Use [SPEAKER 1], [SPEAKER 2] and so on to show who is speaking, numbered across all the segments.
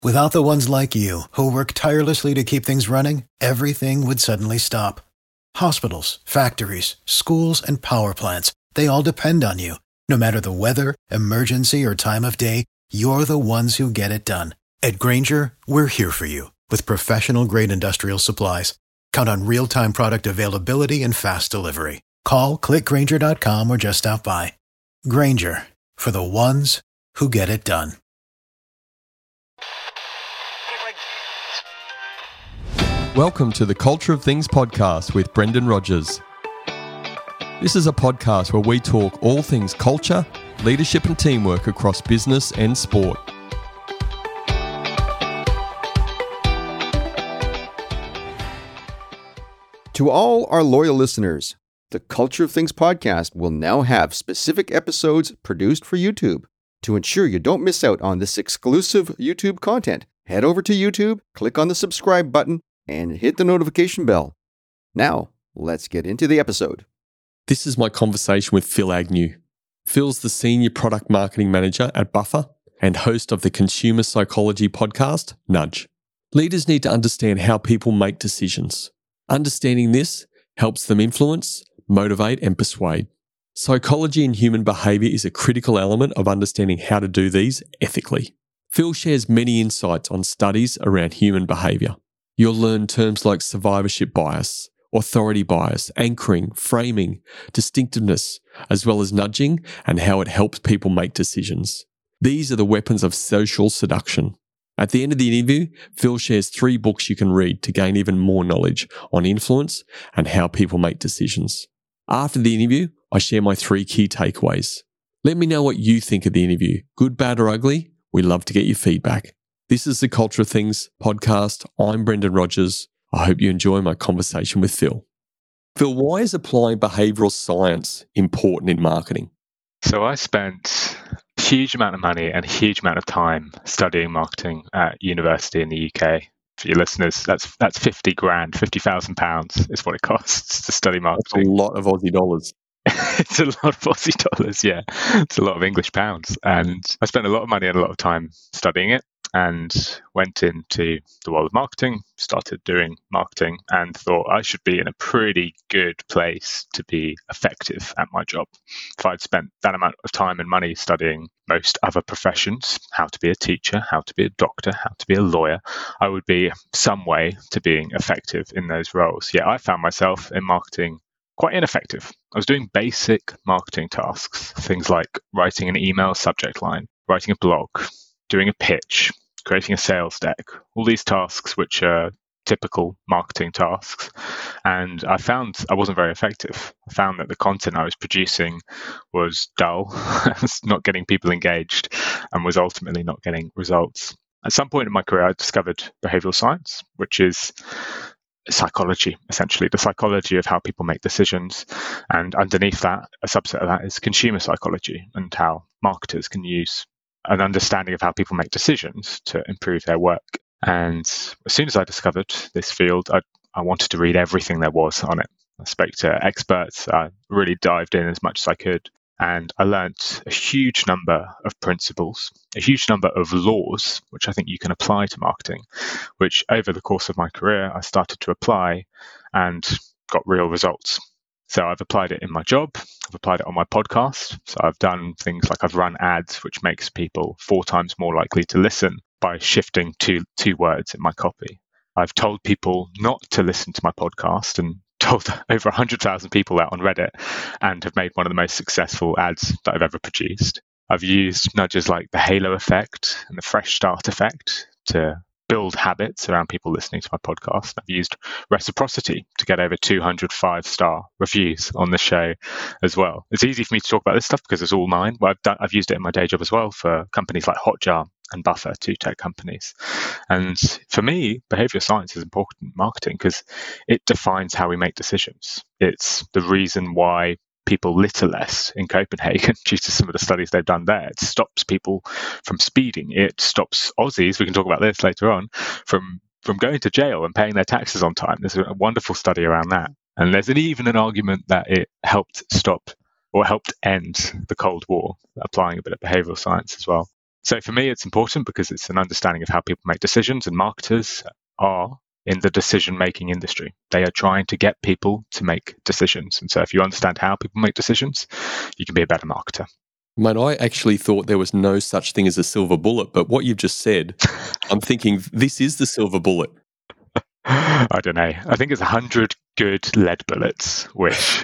[SPEAKER 1] Without the ones like you, who work tirelessly to keep things running, everything would suddenly stop. Hospitals, factories, schools, and power plants, they all depend on you. No matter the weather, emergency, or time of day, you're the ones who get it done. At Grainger, we're here for you with professional-grade industrial supplies. Count on real-time product availability and fast delivery. Call, clickgrainger.com, or just stop by. Grainger, for the ones who get it done.
[SPEAKER 2] Welcome to the Culture of Things podcast with Brendan Rogers. This is a podcast where we talk all things culture, leadership and teamwork across business and sport.
[SPEAKER 3] To all our loyal listeners, the Culture of Things podcast will now have specific episodes produced for YouTube. To ensure you don't miss out on this exclusive YouTube content, head over to YouTube, click on the subscribe button, and hit the notification bell. Now, let's get into the episode.
[SPEAKER 2] This is my conversation with Phil Agnew. Phil's the Senior Product Marketing Manager at Buffer and host of the consumer psychology podcast, Nudge. Leaders need to understand how people make decisions. Understanding this helps them influence, motivate, and persuade. Psychology and human behaviour is a critical element of understanding how to do these ethically. Phil shares many insights on studies around human behaviour. You'll learn terms like survivorship bias, authority bias, anchoring, framing, distinctiveness, as well as nudging and how it helps people make decisions. These are the weapons of social seduction. At the end of the interview, Phil shares 3 books you can read to gain even more knowledge on influence and how people make decisions. After the interview, I share my 3 key takeaways. Let me know what you think of the interview. Good, bad, or ugly? We love to get your feedback. This is the Culture of Things podcast. I'm Brendan Rogers. I hope you enjoy my conversation with Phil. Phil, why is applying behavioural science important in marketing?
[SPEAKER 4] So I spent a huge amount of money and a huge amount of time studying marketing at university in the UK. For your listeners, that's 50 grand, £50,000 is what it costs to study marketing.
[SPEAKER 2] That's a lot of Aussie dollars.
[SPEAKER 4] It's a lot of Aussie dollars, yeah. It's a lot of English pounds. And I spent a lot of money and a lot of time studying it and went into the world of marketing, started doing marketing and thought I should be in a pretty good place to be effective at my job. If I'd spent that amount of time and money studying most other professions, how to be a teacher, how to be a doctor, how to be a lawyer, I would be some way to being effective in those roles. Yet I found myself in marketing quite ineffective. I was doing basic marketing tasks, things like writing an email subject line, writing a blog, doing a pitch, creating a sales deck, all these tasks which are typical marketing tasks. And I found I wasn't very effective. I found that the content I was producing was dull, not getting people engaged, and was ultimately not getting results. At some point in my career, I discovered behavioral science, which is psychology, essentially, the psychology of how people make decisions. And underneath that, a subset of that is consumer psychology and how marketers can use an understanding of how people make decisions to improve their work. And as soon as I discovered this field, I wanted to read everything there was on it. I spoke to experts, I really dived in as much as I could, and I learnt a huge number of principles, a huge number of laws, which I think you can apply to marketing, which over the course of my career, I started to apply and got real results. So I've applied it in my job, I've applied it on my podcast. So I've done things like I've run ads, which makes people 4 times more likely to listen by shifting two words in my copy. I've told people not to listen to my podcast and told over 100,000 people out on Reddit and have made one of the most successful ads that I've ever produced. I've used nudges like the halo effect and the fresh start effect to build habits around people listening to my podcast. I've used reciprocity to get over 200 5-star reviews on the show as well. It's easy for me to talk about this stuff because it's all mine. Well, I've used it in my day job as well for companies like Hotjar and Buffer, 2 tech companies. And for me, behavioral science is important in marketing because it defines how we make decisions. It's the reason why people litter less in Copenhagen due to some of the studies they've done there. It stops people from speeding. It stops Aussies, we can talk about this later on, from going to jail and paying their taxes on time. There's a wonderful study around that. And there's even an argument that it helped stop or helped end the Cold War, applying a bit of behavioral science as well. So for me, it's important because it's an understanding of how people make decisions, and marketers are in the decision-making industry. They are trying to get people to make decisions. And so if you understand how people make decisions, you can be a better marketer.
[SPEAKER 2] Mate, I actually thought there was no such thing as a silver bullet, but what you've just said, I'm thinking this is the silver bullet.
[SPEAKER 4] I don't know. I think it's 100 good lead bullets, which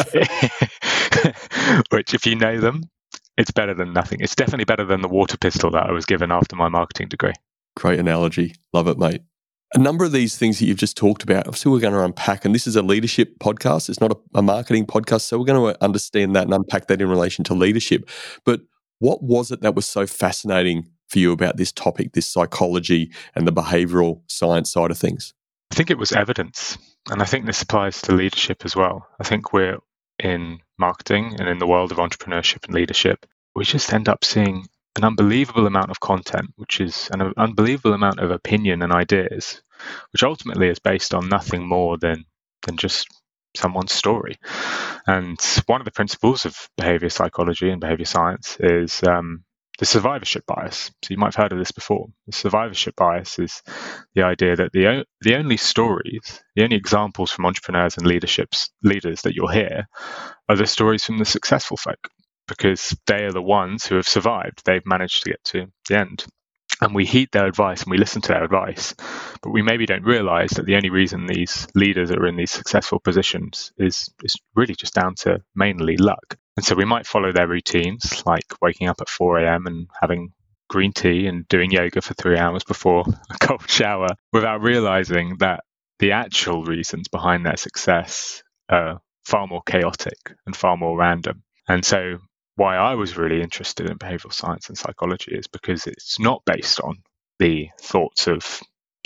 [SPEAKER 4] if you know them, it's better than nothing. It's definitely better than the water pistol that I was given after my marketing degree.
[SPEAKER 2] Great analogy. Love it, mate. A number of these things that you've just talked about, obviously we're going to unpack, and this is a leadership podcast. It's not a marketing podcast, so we're going to understand that and unpack that in relation to leadership. But what was it that was so fascinating for you about this topic, this psychology and the behavioural science side of things?
[SPEAKER 4] I think it was evidence, and I think this applies to leadership as well. I think we're in marketing and in the world of entrepreneurship and leadership, we just end up seeing an unbelievable amount of content, which is an unbelievable amount of opinion and ideas, which ultimately is based on nothing more than just someone's story. And one of the principles of behavior psychology and behavior science is the survivorship bias. So you might have heard of this before. The survivorship bias is the idea that the only stories, the only examples from entrepreneurs and leaders that you'll hear are the stories from the successful folk, because they are the ones who have survived. They've managed to get to the end. And we heed their advice and we listen to their advice, but we maybe don't realize that the only reason these leaders are in these successful positions is really just down to mainly luck. And so we might follow their routines, like waking up at 4 a.m. and having green tea and doing yoga for 3 hours before a cold shower, without realizing that the actual reasons behind their success are far more chaotic and far more random. And so why I was really interested in behavioral science and psychology is because it's not based on the thoughts of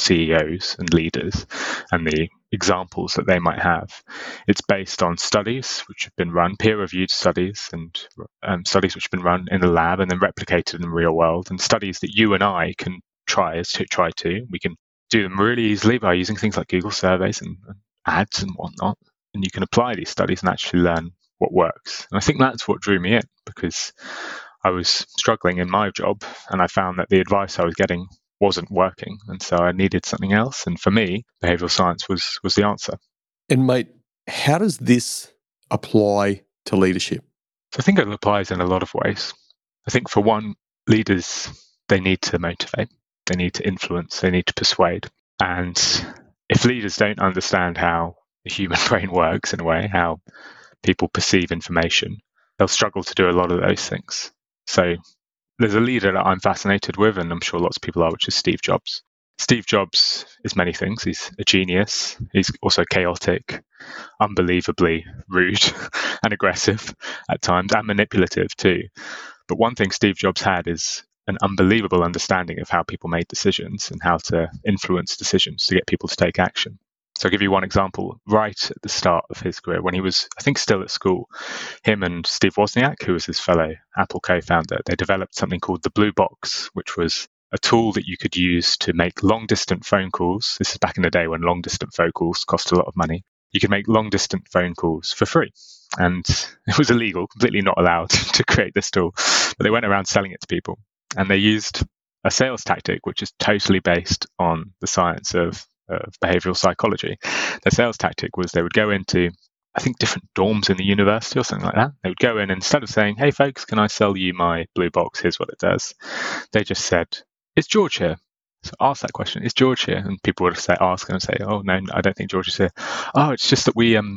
[SPEAKER 4] CEOs and leaders and the examples that they might have. It's based on studies which have been run, peer-reviewed studies, and studies which have been run in the lab and then replicated in the real world, and studies that you and I can try to. We can do them really easily by using things like Google surveys and ads and whatnot, and you can apply these studies and actually learn what works. And I think that's what drew me in, because I was struggling in my job and I found that the advice I was getting wasn't working, and so I needed something else. And for me, behavioral science was the answer.
[SPEAKER 2] And mate, how does this apply to leadership?
[SPEAKER 4] So I think it applies in a lot of ways. I think for one, leaders, they need to motivate, they need to influence, they need to persuade. And if leaders don't understand how the human brain works, in a way, how people perceive information, they'll struggle to do a lot of those things. So there's a leader that I'm fascinated with, and I'm sure lots of people are, which is Steve Jobs. Steve Jobs is many things. He's a genius. He's also chaotic, unbelievably rude and aggressive at times, and manipulative too. But one thing Steve Jobs had is an unbelievable understanding of how people made decisions and how to influence decisions to get people to take action. So I'll give you one example. Right at the start of his career, when he was, I think, still at school, him and Steve Wozniak, who was his fellow Apple co-founder, they developed something called the Blue Box, which was a tool that you could use to make long-distance phone calls. This is back in the day when long-distance phone calls cost a lot of money. You could make long-distance phone calls for free. And it was illegal, completely not allowed to create this tool. But they went around selling it to people. And they used a sales tactic, which is totally based on the science of behavioral psychology. Their sales tactic was they would go into, I think, different dorms in the university or something like that. They would go in, and instead of saying, "Hey folks, can I sell you my Blue Box? Here's what it does," they just said, "Is George here?" So ask that question, "Is George here?" And people would ask and say, "Oh no, I don't think George is here." "Oh, it's just that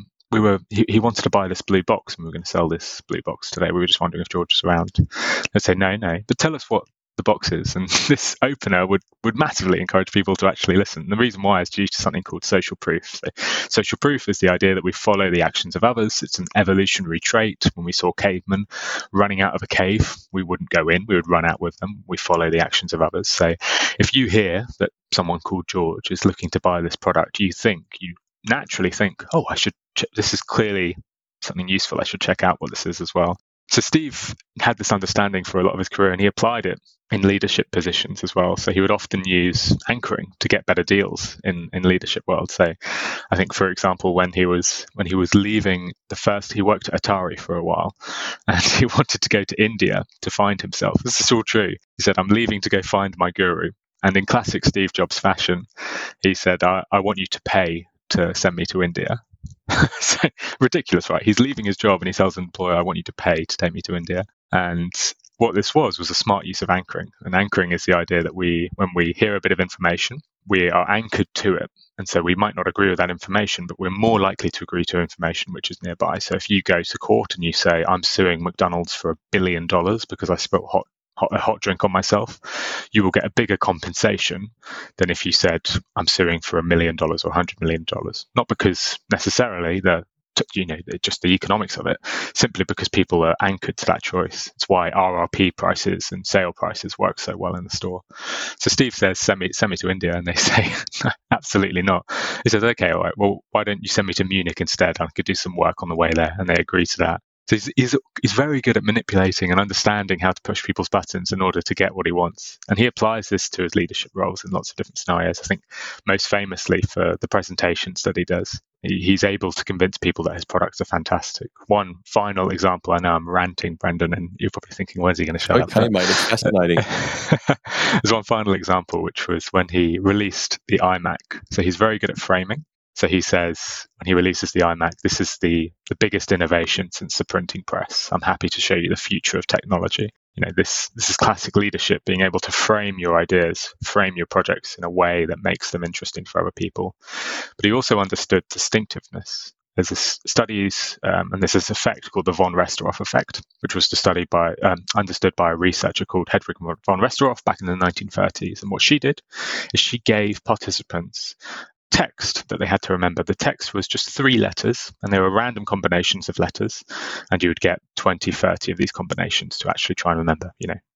[SPEAKER 4] he wanted to buy this Blue Box and we were going to sell this Blue Box today. We were just wondering if George was around." They'd say, no, but tell us what the box is. And this opener would massively encourage people to actually listen. The reason why is due to something called social proof. So social proof is the idea that we follow the actions of others. It's an evolutionary trait. When we saw cavemen running out of a cave, we wouldn't go in, we would run out with them. We follow the actions of others. So if you hear that someone called George is looking to buy this product, you naturally think, oh, this is clearly something useful. I should check out what this is as well. So Steve had this understanding for a lot of his career, and he applied it in leadership positions as well. So he would often use anchoring to get better deals in leadership world. So I think, for example, when he was leaving he worked at Atari for a while, and he wanted to go to India to find himself. This is all true. He said, "I'm leaving to go find my guru." And in classic Steve Jobs fashion, he said, I want you to pay to send me to India." So ridiculous, right? He's leaving his job and he tells an employer, "I want you to pay to take me to India." And what this was a smart use of anchoring. And anchoring is the idea that when we hear a bit of information, we are anchored to it. And so we might not agree with that information, but we're more likely to agree to information which is nearby. So if you go to court and you say, "I'm suing McDonald's for $1 billion because I spilled a hot drink on myself," you will get a bigger compensation than if you said, "I'm suing for $1 million or $100 million. Not because necessarily just the economics of it, simply because people are anchored to that choice. It's why RRP prices and sale prices work so well in the store. So Steve says, send me to India, and they say, "Absolutely not." He says, "Okay, all right, well, why don't you send me to Munich instead? I could do some work on the way there." And they agree to that. So he's very good at manipulating and understanding how to push people's buttons in order to get what he wants. And he applies this to his leadership roles in lots of different scenarios. I think most famously for the presentations that he does. He's able to convince people that his products are fantastic. One final example, I know I'm ranting, Brendan, and you're probably thinking, when's he going to shut up?
[SPEAKER 2] Okay, mate, it's fascinating.
[SPEAKER 4] There's one final example, which was when he released the iMac. So he's very good at framing. So he says, when he releases the iMac, "This is the biggest innovation since the printing press. I'm happy to show you the future of technology." This is classic leadership, being able to frame your ideas, frame your projects in a way that makes them interesting for other people. But he also understood distinctiveness. There's studies, and there's this effect called the von Restorff effect, which was understood by a researcher called Hedwig von Restorff back in the 1930s. And what she did is she gave participants text that they had to remember. The text was just 3 letters, and they were random combinations of letters, and you would get 20, 30 of these combinations to actually try and remember,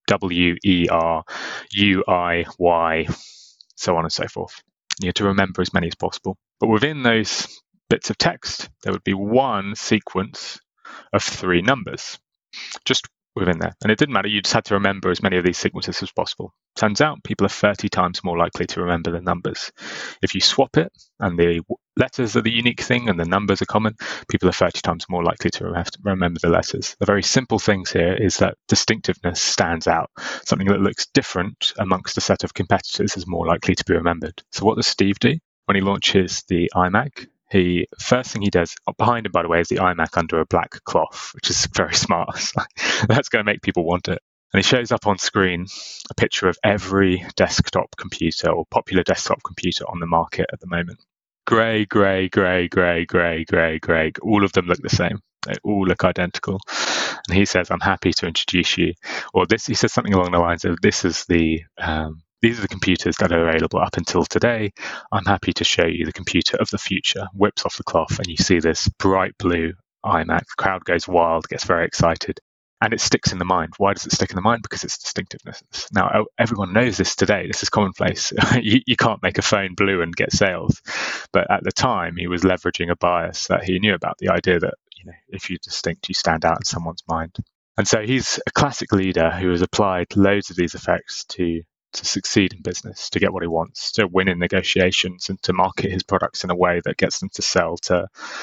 [SPEAKER 4] W, E, R, U, I, Y, so on and so forth. You had to remember as many as possible. But within those bits of text, there would be one sequence of 3 numbers, just within there. And it didn't matter. You just had to remember as many of these sequences as possible. Turns out people are 30 times more likely to remember the numbers. If you swap it and the letters are the unique thing and the numbers are common, people are 30 times more likely to remember the letters. The very simple things here is that distinctiveness stands out. Something that looks different amongst a set of competitors is more likely to be remembered. So what does Steve do when he launches the iMac? First thing he does, behind him, by the way, is the iMac under a black cloth, which is very smart. That's going to make people want it. And he shows up on screen a picture of every desktop computer or popular desktop computer on the market at the moment. Grey, grey, grey, grey, grey, grey, grey. All of them look the same. They all look identical. And he says, "I'm happy to introduce you," or this. He says something along the lines of, "This is these are the computers that are available up until today. I'm happy to show you the computer of the future." Whips off the cloth, and you see this bright blue iMac. The crowd goes wild, gets very excited, and it sticks in the mind. Why does it stick in the mind? Because it's distinctiveness. Now, everyone knows this today. This is commonplace. You can't make a phone blue and get sales. But at the time, he was leveraging a bias that he knew about, the idea that if you're distinct, you stand out in someone's mind. And so he's a classic leader who has applied loads of these effects to succeed in business, to get what he wants, to win in negotiations, and to market his products in a way that gets them to sell to,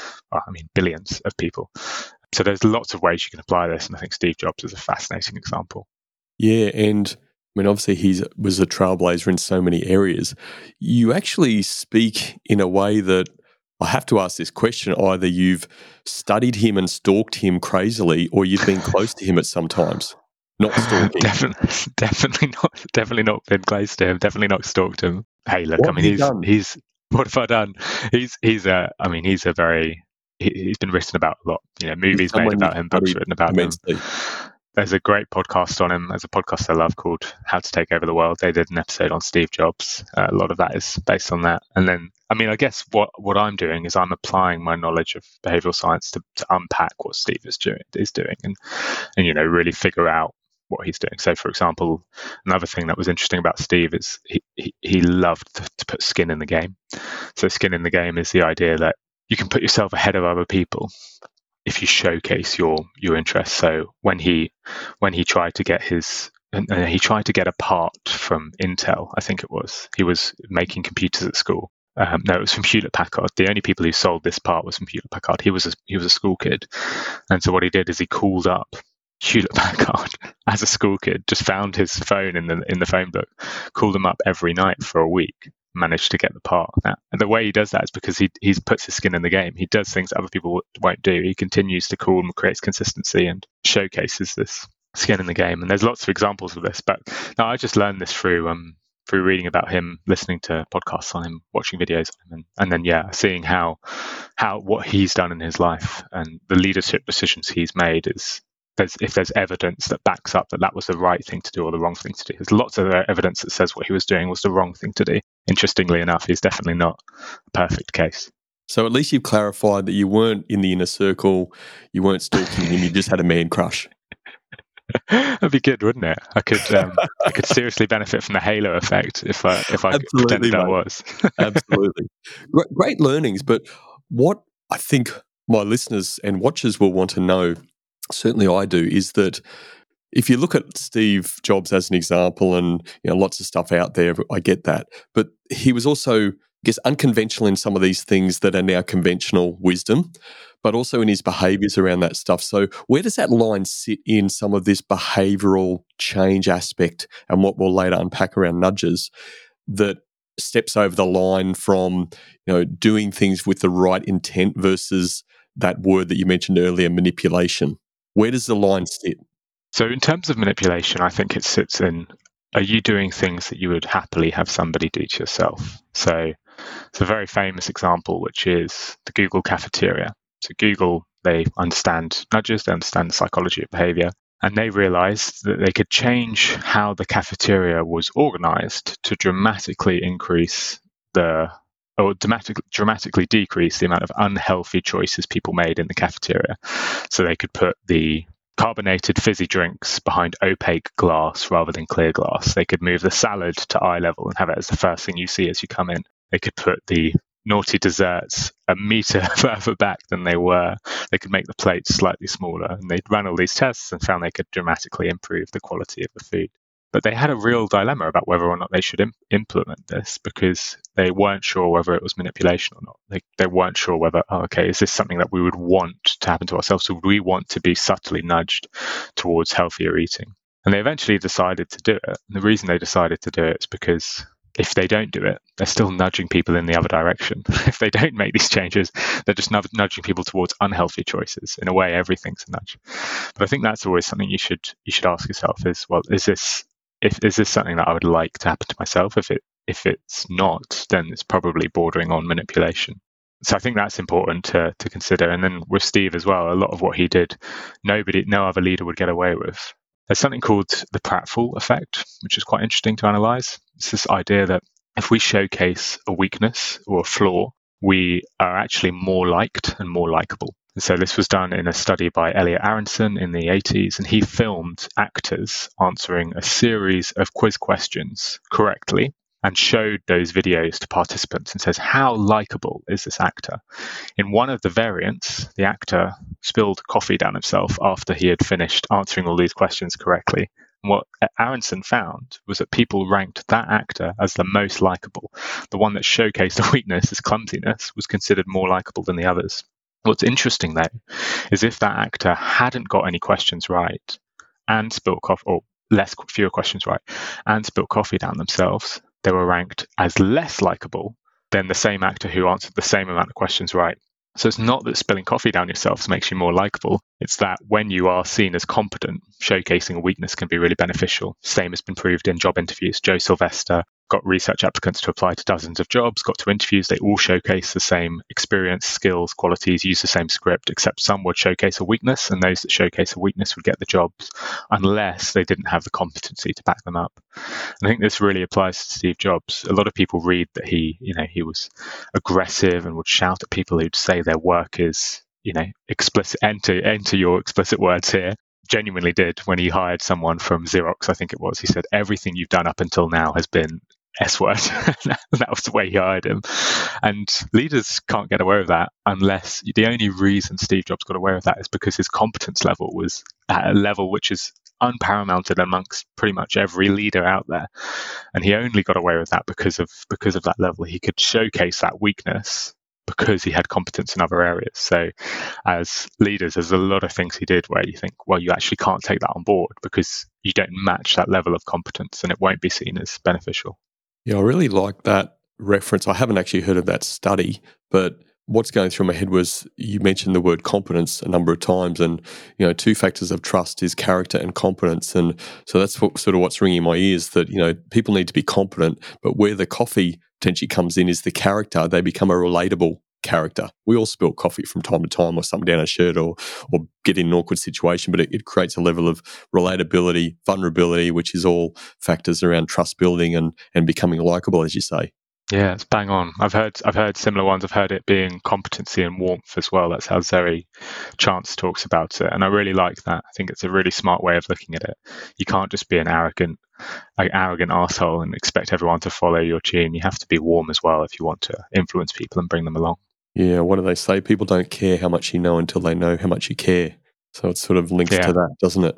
[SPEAKER 4] billions of people. So there's lots of ways you can apply this, and I think Steve Jobs is a fascinating example.
[SPEAKER 2] Yeah, and obviously he was a trailblazer in so many areas. You actually speak in a way that I have to ask this question. Either you've studied him and stalked him crazily, or you've been close to him at some times. Not stalking.
[SPEAKER 4] Definitely not been close to him. Definitely not stalked him. Hey, look,
[SPEAKER 2] What
[SPEAKER 4] he's what have I done? He's been written about a lot. Movies made about him, books written about him. There's a great podcast on him. There's a podcast I love called How to Take Over the World. They did an episode on Steve Jobs. A lot of that is based on that. And then, I guess what I'm doing is I'm applying my knowledge of behavioral science to unpack what Steve is doing and really figure out what he's doing. So, for example, another thing that was interesting about Steve is he loved to put skin in the game. So skin in the game is the idea that you can put yourself ahead of other people if you showcase your interests. So when he tried to get he tried to get a part from Intel, I think it was. He was making computers at school. No, it was from Hewlett-Packard. The only people who sold this part was from Hewlett-Packard. He was a school kid, and so what he did is he called up Hewlett-Packard as a school kid. Just found his phone in the phone book, called them up every night for a week, managed to get the part. Now, and the way he does that is because he puts his skin in the game. He does things that other people won't do. He continues to call and creates consistency and showcases this skin in the game. And there's lots of examples of this. But no, I just learned this through reading about him, listening to podcasts on him, watching videos on him, and then seeing how what he's done in his life and the leadership decisions he's made is. If there's evidence that backs up that was the right thing to do or the wrong thing to do. There's lots of evidence that says what he was doing was the wrong thing to do. Interestingly enough, he's definitely not a perfect case.
[SPEAKER 2] So at least you've clarified that you weren't in the inner circle, you weren't stalking him, you just had a man crush.
[SPEAKER 4] That'd be good, wouldn't it? I could seriously benefit from the halo effect if I pretended that was.
[SPEAKER 2] Absolutely. Great learnings, but what I think my listeners and watchers will want to know, certainly I do, is that if you look at Steve Jobs as an example, and lots of stuff out there, I get that, but he was also, I guess, unconventional in some of these things that are now conventional wisdom, but also in his behaviours around that stuff. So where does that line sit in some of this behavioural change aspect and what we'll later unpack around nudges that steps over the line from doing things with the right intent versus that word that you mentioned earlier, manipulation? Where does the line sit?
[SPEAKER 4] So in terms of manipulation, I think it sits in, are you doing things that you would happily have somebody do to yourself? So it's a very famous example, which is the Google cafeteria. So Google, they understand nudges, they understand the psychology of behavior, and they realized that they could change how the cafeteria was organized to dramatically dramatically decrease the amount of unhealthy choices people made in the cafeteria. So they could put the carbonated fizzy drinks behind opaque glass rather than clear glass. They could move the salad to eye level and have it as the first thing you see as you come in. They could put the naughty desserts a meter further back than they were. They could make the plates slightly smaller. And they ran all these tests and found they could dramatically improve the quality of the food. But they had a real dilemma about whether or not they should implement this, because they weren't sure whether it was manipulation or not. They weren't sure whether, is this something that we would want to happen to ourselves? So would we want to be subtly nudged towards healthier eating? And they eventually decided to do it. And the reason they decided to do it is because if they don't do it, they're still nudging people in the other direction. If they don't make these changes, they're just nudging people towards unhealthy choices. In a way, everything's a nudge. But I think that's always something you should ask yourself is, well, is this something that I would like to happen to myself? If it's not, then it's probably bordering on manipulation. So I think that's important to consider. And then with Steve as well, a lot of what he did, no other leader would get away with. There's something called the pratfall effect, which is quite interesting to analyze. It's this idea that if we showcase a weakness or a flaw, we are actually more liked and more likable. And so this was done in a study by Elliot Aronson in the 80s, and he filmed actors answering a series of quiz questions correctly and showed those videos to participants and says, how likable is this actor? In one of the variants, the actor spilled coffee down himself after he had finished answering all these questions correctly. And what Aronson found was that people ranked that actor as the most likable. The one that showcased a weakness, his clumsiness, was considered more likable than the others. What's interesting, though, is if that actor hadn't got any questions right and spilled coffee, or fewer questions right, and spilled coffee down themselves, they were ranked as less likable than the same actor who answered the same amount of questions right. So it's not that spilling coffee down yourself makes you more likable. It's that when you are seen as competent, showcasing a weakness can be really beneficial. Same has been proved in job interviews. Joe Sylvester got research applicants to apply to dozens of jobs, got to interviews. They all showcase the same experience, skills, qualities, use the same script, except some would showcase a weakness, and those that showcase a weakness would get the jobs unless they didn't have the competency to back them up. And I think this really applies to Steve Jobs. A lot of people read that he was aggressive and would shout at people who'd say their work is, explicit, enter your explicit words here. Genuinely did when he hired someone from Xerox, I think it was. He said, everything you've done up until now has been S word. That was the way he hired him. And leaders can't get away with that unless the only reason Steve Jobs got away with that is because his competence level was at a level which is unparamounted amongst pretty much every leader out there. And he only got away with that because of that level. He could showcase that weakness because he had competence in other areas. So as leaders, there's a lot of things he did where you think, well, you actually can't take that on board because you don't match that level of competence and it won't be seen as beneficial.
[SPEAKER 2] Yeah, I really like that reference. I haven't actually heard of that study, but what's going through my head was you mentioned the word competence a number of times, and two factors of trust is character and competence, and so that's what's ringing in my ears, that people need to be competent, but where the coffee potentially comes in is the character. They become a relatable character. We all spill coffee from time to time or something down a shirt or get in an awkward situation, but it creates a level of relatability, vulnerability, which is all factors around trust building and becoming likable, as you say.
[SPEAKER 4] Yeah, it's bang on. I've heard similar ones. I've heard it being competency and warmth as well. That's how Zoe Chance talks about it. And I really like that. I think it's a really smart way of looking at it. You can't just be an arrogant arsehole and expect everyone to follow your tune. You have to be warm as well if you want to influence people and bring them along.
[SPEAKER 2] Yeah, what do they say? People don't care how much you know until they know how much you care. So it sort of links to that, doesn't it?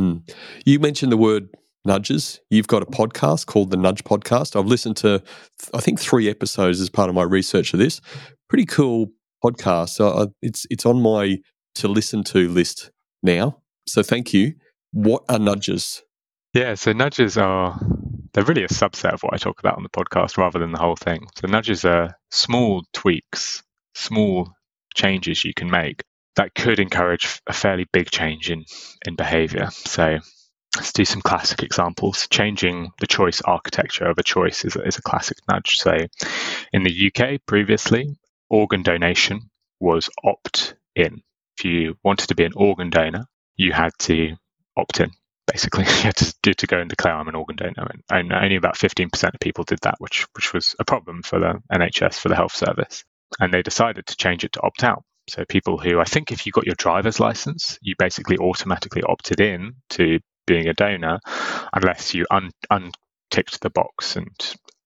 [SPEAKER 2] You mentioned the word nudges. You've got a podcast called the Nudge Podcast. I've listened to, I think, 3 episodes as part of my research of this. Pretty cool podcast. So it's on my to listen to list now. So thank you. What are nudges?
[SPEAKER 4] Yeah, so nudges they're really a subset of what I talk about on the podcast rather than the whole thing. So nudges are small tweaks, small changes you can make that could encourage a fairly big change in behavior. So let's do some classic examples. Changing the choice architecture of a choice is a classic nudge. So in the UK previously, organ donation was opt-in. If you wanted to be an organ donor, you had to opt in. Basically, you had to go and declare I'm an organ donor. And only about 15% of people did that, which was a problem for the NHS, for the health service. And they decided to change it to opt out. So people who, I think if you got your driver's license, you basically automatically opted in to being a donor unless you unticked the box. And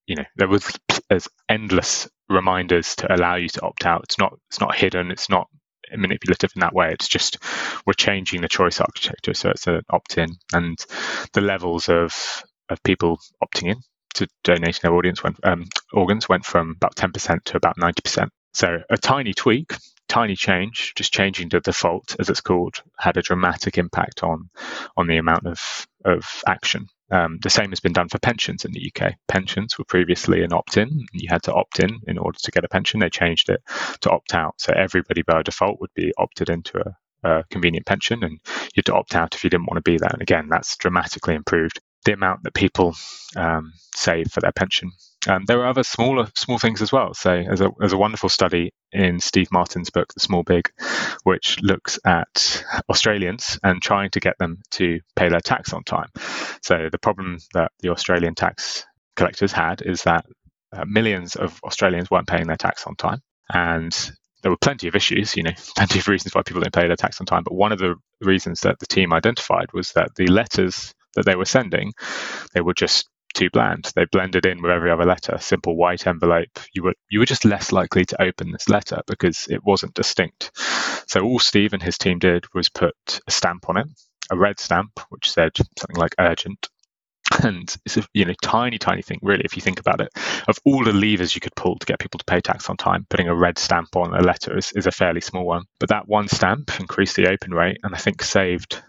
[SPEAKER 4] there's endless reminders to allow you to opt out. It's not hidden, it's not manipulative in that way. It's just we're changing the choice architecture, so it's an opt-in, and the levels of people opting in to donating their organs went from about 10% to about 90%. So a tiny tweak, tiny change, just changing the default, as it's called, had a dramatic impact on the amount of action. The same has been done for pensions in the UK. Pensions were previously an opt-in. You had to opt in order to get a pension. They changed it to opt out. So everybody by default would be opted into a convenient pension, and you had to opt out if you didn't want to be there. And again, that's dramatically improved the amount that people save for their pension. There are other small things as well. So there's a wonderful study in Steve Martin's book, The Small Big, which looks at Australians and trying to get them to pay their tax on time. So the problem that the Australian tax collectors had is that millions of Australians weren't paying their tax on time. And there were plenty of issues, plenty of reasons why people didn't pay their tax on time. But one of the reasons that the team identified was that the letters that they were sending, they were just too bland. They blended in with every other letter. Simple white envelope. You were just less likely to open this letter because it wasn't distinct. So all Steve and his team did was put a stamp on it, a red stamp, which said something like urgent. And it's a tiny thing, really, if you think about it. Of all the levers you could pull to get people to pay tax on time, putting a red stamp on a letter is a fairly small one. But that one stamp increased the open rate, and I think saved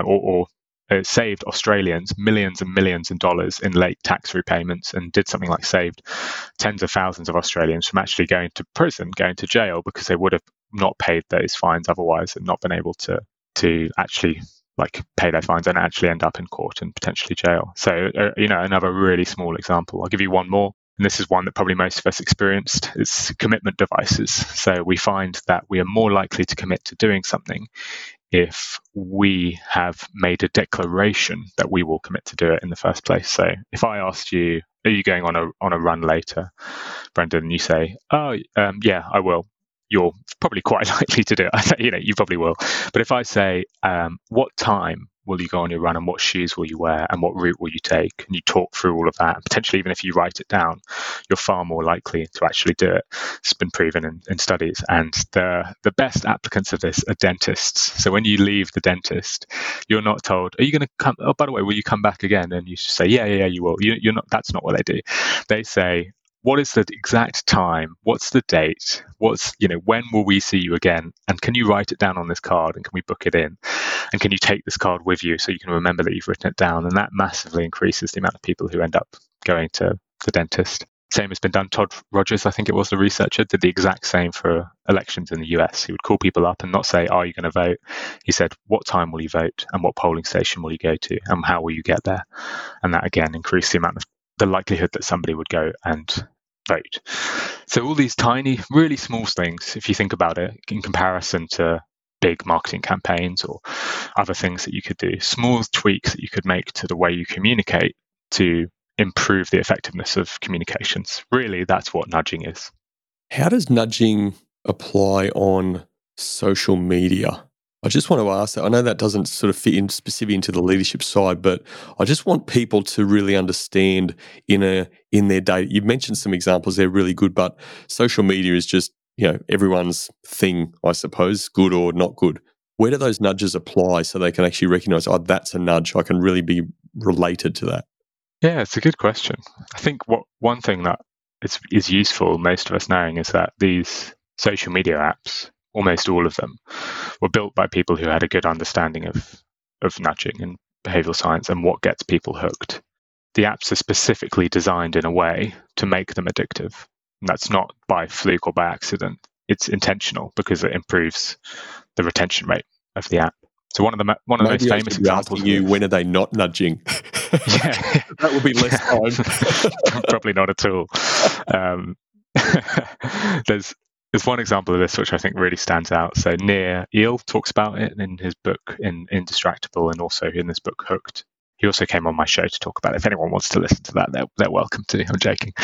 [SPEAKER 4] it saved Australians millions and millions of dollars in late tax repayments, and did something like saved tens of thousands of Australians from actually going to prison, going to jail, because they would have not paid those fines otherwise and not been able to actually pay their fines and actually end up in court and potentially jail. So, another really small example. I'll give you one more. And this is one that probably most of us experienced. It's commitment devices. So we find that we are more likely to commit to doing something if we have made a declaration that we will commit to do it in the first place. So if I asked you, are you going on a run later, Brendan, and you say, yeah, I will. you're probably quite likely to do it. You probably will. But if I say, what time will you go on your run, and what shoes will you wear, and what route will you take, and you talk through all of that, and potentially even if you write it down, you're far more likely to actually do it. It's been proven in studies. And the best applicants of this are dentists. So when you leave the dentist, you're not told, are you going to come, oh, by the way, will you come back again? And you say, yeah, you will. You're not. That's not what they do. They say, what is the exact time? What's the date? When will we see you again? And can you write it down on this card? And can we book it in? And can you take this card with you so you can remember that you've written it down? And that massively increases the amount of people who end up going to the dentist. Same has been done. Todd Rogers, I think it was the researcher, did the exact same for elections in the US. He would call people up and not say, are you going to vote? He said, what time will you vote? And what polling station will you go to? And how will you get there? And that, again, increased the likelihood that somebody would go and vote. So all these tiny, really small things, if you think about it, in comparison to big marketing campaigns or other things that you could do, small tweaks that you could make to the way you communicate to improve the effectiveness of communications. Really, that's what nudging is.
[SPEAKER 2] How does nudging apply on social media? I just want to ask that. I know that doesn't sort of fit in specifically into the leadership side, but I just want people to really understand in their day. You've mentioned some examples, they're really good, but social media is just, everyone's thing, I suppose, good or not good. Where do those nudges apply so they can actually recognize, that's a nudge, I can really be related to that?
[SPEAKER 4] Yeah, it's a good question. I think one thing that is useful, most of us knowing, is that these social media apps, almost all of them, were built by people who had a good understanding of nudging and behavioral science and what gets people hooked. The apps are specifically designed in a way to make them addictive. And that's not by fluke or by accident. It's intentional because it improves the retention rate of the app. So one of the most famous examples.
[SPEAKER 2] When are they not nudging?
[SPEAKER 4] Yeah,
[SPEAKER 2] that would be less time.
[SPEAKER 4] Probably not at all. There's one example of this which I think really stands out. So Nir Eyal talks about it in his book in Indistractable, and also in this book Hooked. He also came on my show to talk about it. If anyone wants to listen to that, they're welcome to. I'm joking.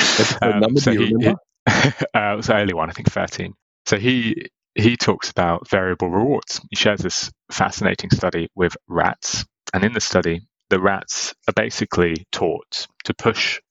[SPEAKER 2] Do you remember?
[SPEAKER 4] It was the early one, I think 13. So he talks about variable rewards. He shares this fascinating study with rats. And in the study, the rats are basically taught to push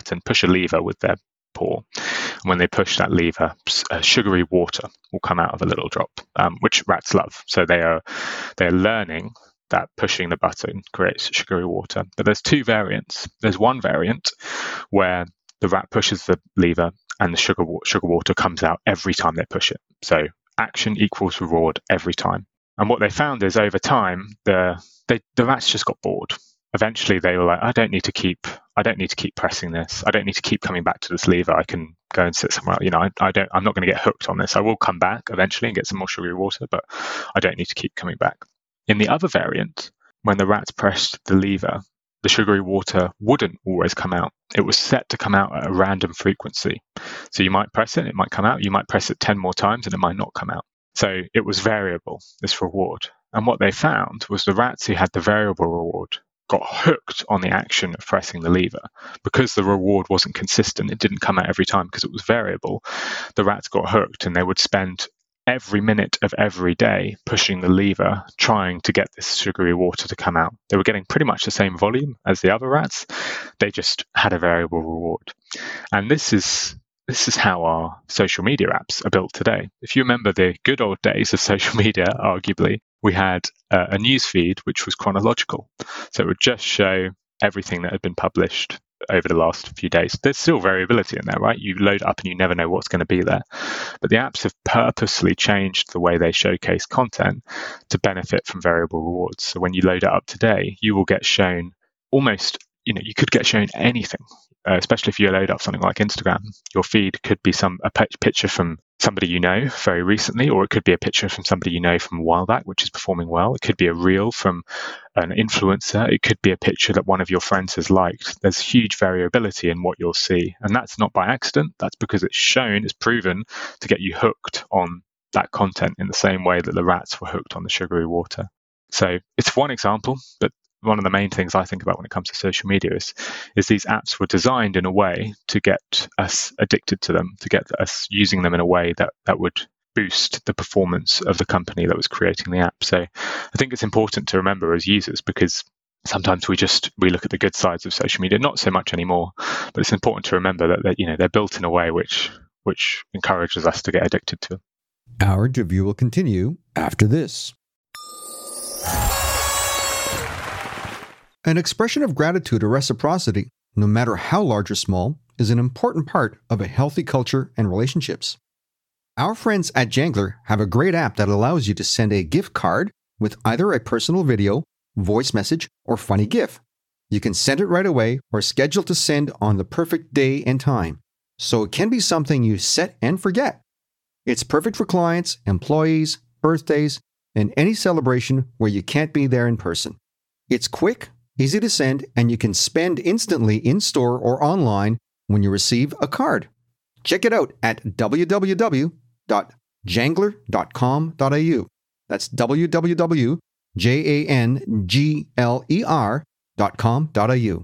[SPEAKER 4] a lever with their paw. And when they push that lever, sugary water will come out of a little drop, which rats love. So they are learning that pushing the button creates sugary water. But there's two variants. There's one variant where the rat pushes the lever and the sugar water comes out every time they push it. So action equals reward every time. And what they found is over time, the rats just got bored. Eventually, they were like, I don't need to keep pressing this. I don't need to keep coming back to this lever. I can go and sit somewhere else. I'm not going to get hooked on this. I will come back eventually and get some more sugary water, but I don't need to keep coming back. In the other variant, when the rats pressed the lever, the sugary water wouldn't always come out. It was set to come out at a random frequency. So you might press it might come out. You might press it 10 more times and it might not come out. So it was variable, this reward. And what they found was the rats who had the variable reward got hooked on the action of pressing the lever. Because the reward wasn't consistent, it didn't come out every time because it was variable, the rats got hooked and they would spend every minute of every day pushing the lever, trying to get this sugary water to come out. They were getting pretty much the same volume as the other rats. They just had a variable reward. And this is how our social media apps are built today. If you remember the good old days of social media, arguably, we had a news feed which was chronological. So it would just show everything that had been published over the last few days. There's still variability in there, right? You load it up and you never know what's going to be there. But the apps have purposely changed the way they showcase content to benefit from variable rewards. So when you load it up today, you will get shown almost, you could get shown anything, especially if you load up something like Instagram. Your feed could be a picture from somebody you know very recently, or it could be a picture from somebody you know from a while back, which is performing well. It could be a reel from an influencer. It could be a picture that one of your friends has liked. There's huge variability in what you'll see. And that's not by accident. That's because it's proven to get you hooked on that content in the same way that the rats were hooked on the sugary water. So it's one example, but one of the main things I think about when it comes to social media is these apps were designed in a way to get us addicted to them, to get us using them in a way that would boost the performance of the company that was creating the app. So I think it's important to remember as users, because sometimes we look at the good sides of social media, not so much anymore, but it's important to remember that they're built in a way which encourages us to get addicted to them.
[SPEAKER 3] Our interview will continue after this. An expression of gratitude or reciprocity, no matter how large or small, is an important part of a healthy culture and relationships. Our friends at Jangler have a great app that allows you to send a gift card with either a personal video, voice message, or funny GIF. You can send it right away or schedule to send on the perfect day and time, so it can be something you set and forget. It's perfect for clients, employees, birthdays, and any celebration where you can't be there in person. It's quick, easy to send, and you can spend instantly in-store or online when you receive a card. Check it out at www.jangler.com.au. That's www.jangler.com.au.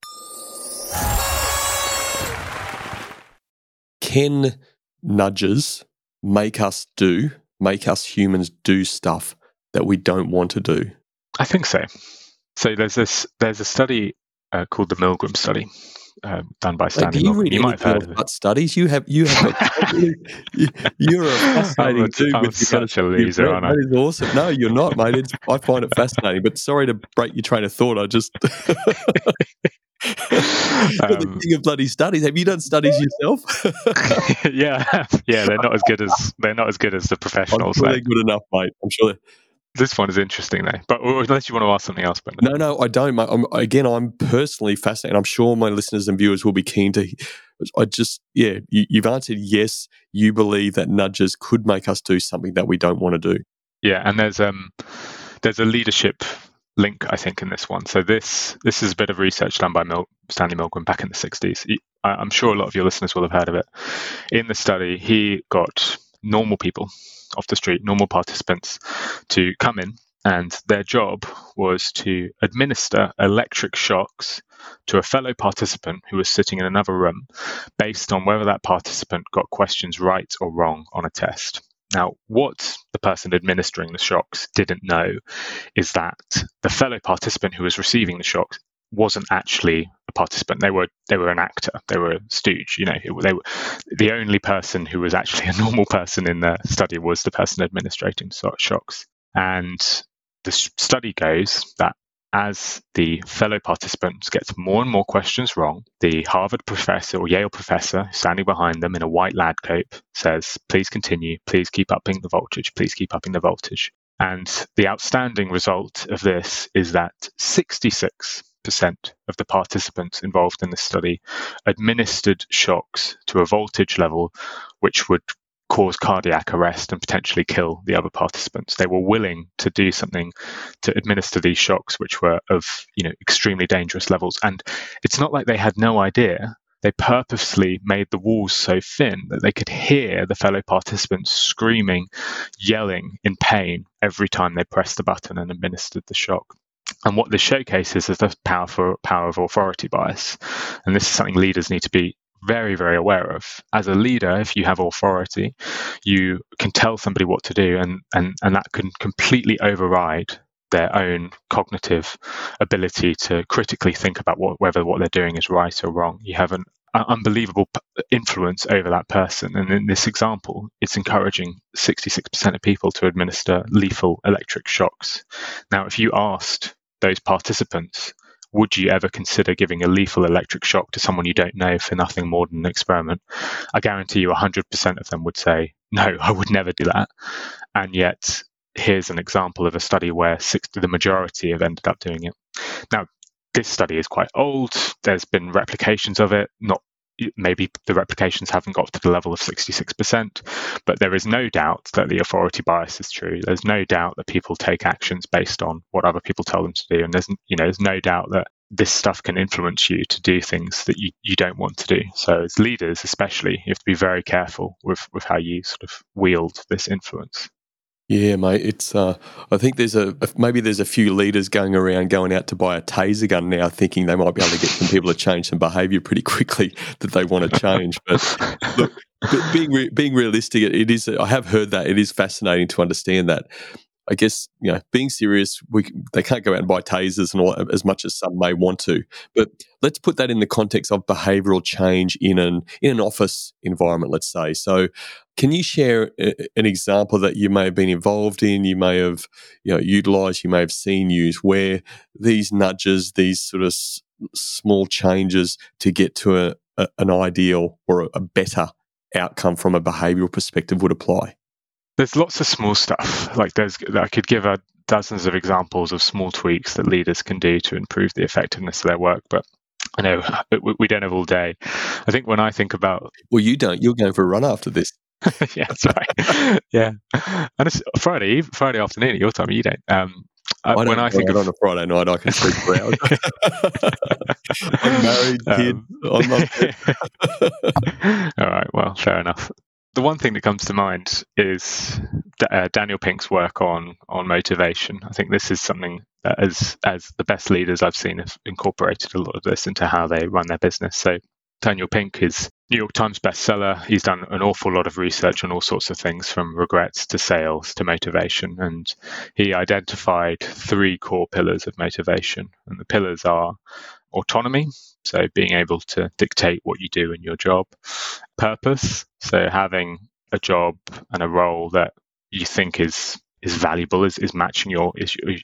[SPEAKER 2] Can nudges make us humans do stuff that we don't want to do?
[SPEAKER 4] I think so. So there's a study called the Milgram study, done by Stanley Milgram. You might have heard of it.
[SPEAKER 2] Studies you're a fascinating dude.
[SPEAKER 4] I'm such a loser, aren't I?
[SPEAKER 2] That is awesome. No, you're not, mate. I find it fascinating. But sorry to break your train of thought. I just you're the king of bloody studies. Have you done studies yourself?
[SPEAKER 4] Yeah. They're not as good as the professionals.
[SPEAKER 2] I'm sure they're good enough, mate. I'm sure.
[SPEAKER 4] This one is interesting, though. But unless you want to ask something else, Brendan.
[SPEAKER 2] No, I don't, mate. I'm personally fascinated. I'm sure my listeners and viewers will be keen to. You've answered yes. You believe that nudges could make us do something that we don't want to do.
[SPEAKER 4] Yeah, and there's a leadership link, I think, in this one. So this is a bit of research done by Stanley Milgram back in the 60s. I'm sure a lot of your listeners will have heard of it. In the study, he got normal people off the street, normal participants, to come in, and their job was to administer electric shocks to a fellow participant who was sitting in another room based on whether that participant got questions right or wrong on a test. Now, what the person administering the shocks didn't know is that the fellow participant who was receiving the shocks wasn't actually a participant. They were an actor. They were a stooge. They were the only person who was actually a normal person in the study was the person administering shocks. And the study goes that as the fellow participants gets more and more questions wrong, the Harvard professor or Yale professor standing behind them in a white lab coat says, "Please continue. Please keep upping the voltage. Please keep upping the voltage." And the outstanding result of this is that 66% of the participants involved in the study administered shocks to a voltage level which would cause cardiac arrest and potentially kill the other participants. They were willing to do something to administer these shocks which were of extremely dangerous levels. And it's not like they had no idea. They purposely made the walls so thin that they could hear the fellow participants screaming, yelling in pain every time they pressed the button and administered the shock. And what this showcases is the power of authority bias. And this is something leaders need to be very, very aware of. As a leader, if you have authority, you can tell somebody what to do, and that can completely override their own cognitive ability to critically think about whether what they're doing is right or wrong. You have an unbelievable influence over that person. And in this example, it's encouraging 66% of people to administer lethal electric shocks. Now, if you asked those participants, would you ever consider giving a lethal electric shock to someone you don't know for nothing more than an experiment? I guarantee you 100% of them would say, no, I would never do that. And yet, here's an example of a study where the majority have ended up doing it. Now, this study is quite old. There's been replications of it. Maybe the replications haven't got to the level of 66%, but there is no doubt that the authority bias is true. There's no doubt that people take actions based on what other people tell them to do. And there's no doubt that this stuff can influence you to do things that you don't want to do. So as leaders, especially, you have to be very careful with how you sort of wield this influence.
[SPEAKER 2] Yeah, mate. It's. I think there's a few leaders going out to buy a taser gun now, thinking they might be able to get some people to change some behaviour pretty quickly that they want to change. But look, But being realistic, it is. I have heard that it is fascinating to understand that. I guess, being serious, they can't go out and buy tasers and all as much as some may want to. But let's put that in the context of behavioural change in an office environment, let's say. So, can you share an example that you may have been involved in, you may have utilised, you may have seen used, where these nudges, these sort of small changes to get to an ideal or a better outcome from a behavioural perspective would apply?
[SPEAKER 4] There's lots of small stuff. I could give dozens of examples of small tweaks that leaders can do to improve the effectiveness of their work, but I know we don't have all day. I think when I think about...
[SPEAKER 2] Well, you don't. You're going for a run after this.
[SPEAKER 4] Yeah, that's right. Yeah. And it's Friday afternoon at your time, you don't.
[SPEAKER 2] When I think on a Friday night, I can sleep for hours. I'm married, kid. I'm not...
[SPEAKER 4] All right, well, fair enough. The one thing that comes to mind is Daniel Pink's work on motivation. I think this is something that as the best leaders I've seen have incorporated a lot of this into how they run their business. So Daniel Pink is New York Times bestseller. He's done an awful lot of research on all sorts of things, from regrets to sales to motivation. And he identified 3 core pillars of motivation. And the pillars are autonomy, so being able to dictate what you do in your job; purpose, so having a job and a role that you think is valuable, is matching your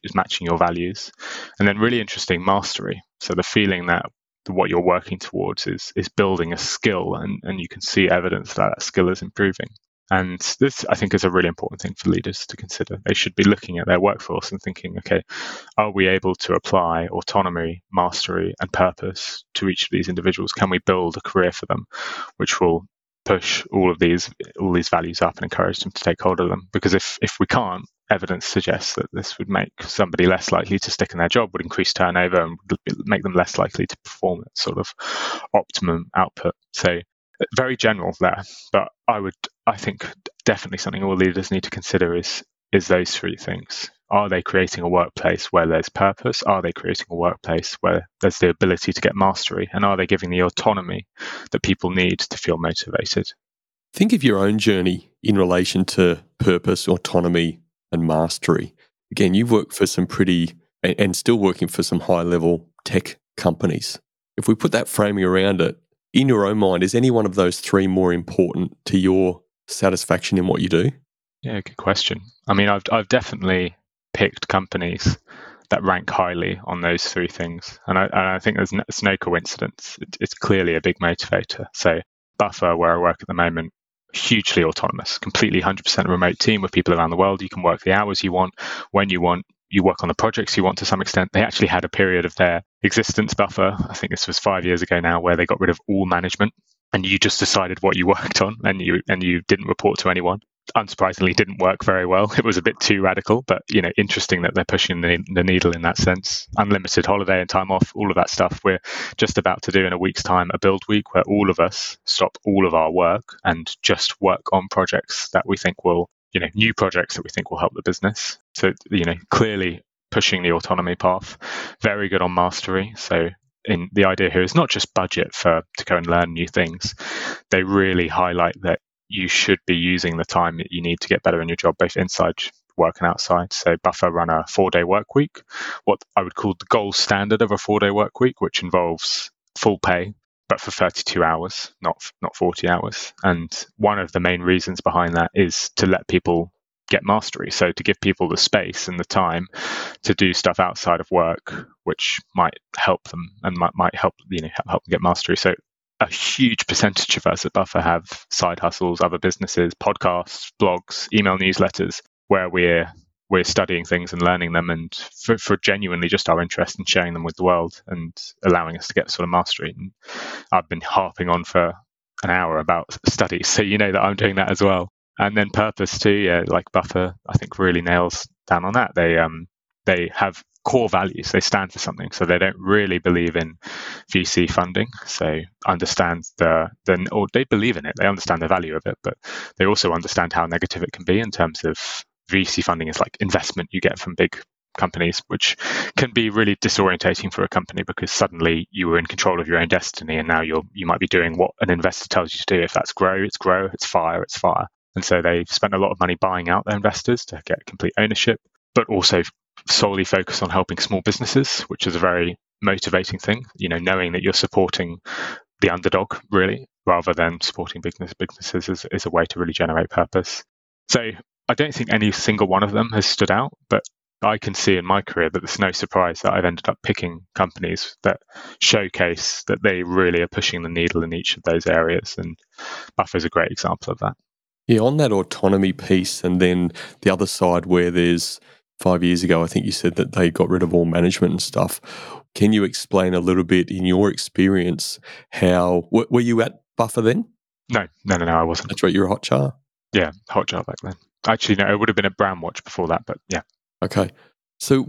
[SPEAKER 4] values; and then really interesting, mastery, so the feeling that what you're working towards is building a skill, and you can see evidence that skill is improving. And this, I think, is a really important thing for leaders to consider. They should be looking at their workforce and thinking, okay, are we able to apply autonomy, mastery, and purpose to each of these individuals? Can we build a career for them which will push all these values up and encourage them to take hold of them? Because if we can't, evidence suggests that this would make somebody less likely to stick in their job, would increase turnover, and would make them less likely to perform at sort of optimum output. So very general there, but I think definitely something all leaders need to consider is those 3 things. Are they creating a workplace where there's purpose? Are they creating a workplace where there's the ability to get mastery? And are they giving the autonomy that people need to feel motivated?
[SPEAKER 2] Think of your own journey in relation to purpose, autonomy, and mastery. Again, you've worked for some and still working for some high-level tech companies. If we put that framing around it, in your own mind, is any one of those 3 more important to your satisfaction in what you do?
[SPEAKER 4] Yeah, good question. I mean, I've definitely picked companies that rank highly on those 3 things, and I think it's no coincidence. It's clearly a big motivator. So Buffer, where I work at the moment, hugely autonomous, completely 100% remote team with people around the world. You can work the hours you want, when you want. You work on the projects you want to some extent. They actually had a period of their existence, Buffer, I think this was 5 years ago now, where they got rid of all management and you just decided what you worked on, and you didn't report to anyone. Unsurprisingly, didn't work very well. It was a bit too radical, but interesting that they're pushing the needle in that sense. Unlimited holiday and time off, all of that stuff. We're just about to do in a week's time a build week where all of us stop all of our work and just work on projects that we think will, new projects that we think will help the business. So, clearly pushing the autonomy path. Very good on mastery. So the idea here is not just budget to go and learn new things. They really highlight that you should be using the time that you need to get better in your job, both inside work and outside. So Buffer run a 4-day work week, what I would call the gold standard of a 4-day work week, which involves full pay, but for 32 hours, not 40 hours. And one of the main reasons behind that is to let people get mastery. So to give people the space and the time to do stuff outside of work, which might help them and might help them get mastery. So a huge percentage of us at Buffer have side hustles, other businesses, podcasts, blogs, email newsletters, where we're studying things and learning them, and for genuinely just our interest in sharing them with the world and allowing us to get sort of mastery. And I've been harping on for an hour about studies, so you know that I'm doing that as well. And then purpose too, yeah, like Buffer, I think really nails down on that. They have core values. They stand for something. So they don't really believe in VC funding. So understand or they believe in it. They understand the value of it, but they also understand how negative it can be in terms of VC funding is like investment you get from big companies, which can be really disorientating for a company because suddenly you were in control of your own destiny, and now you might be doing what an investor tells you to do. If that's grow, it's grow. It's fire, it's fire. And so they've spent a lot of money buying out their investors to get complete ownership, but also solely focus on helping small businesses, which is a very motivating thing, knowing that you're supporting the underdog, really, rather than supporting businesses is a way to really generate purpose. So I don't think any single one of them has stood out, but I can see in my career that there's no surprise that I've ended up picking companies that showcase that they really are pushing the needle in each of those areas. And Buffer's a great example of that.
[SPEAKER 2] Yeah, on that autonomy piece, and then the other side where there's 5 years ago, I think you said that they got rid of all management and stuff. Can you explain a little bit in your experience how, were you at Buffer then?
[SPEAKER 4] No, I wasn't.
[SPEAKER 2] That's right, you were Hotjar?
[SPEAKER 4] Yeah, Hotjar back then. Actually, no, it would have been at Brandwatch before that, but yeah.
[SPEAKER 2] Okay. So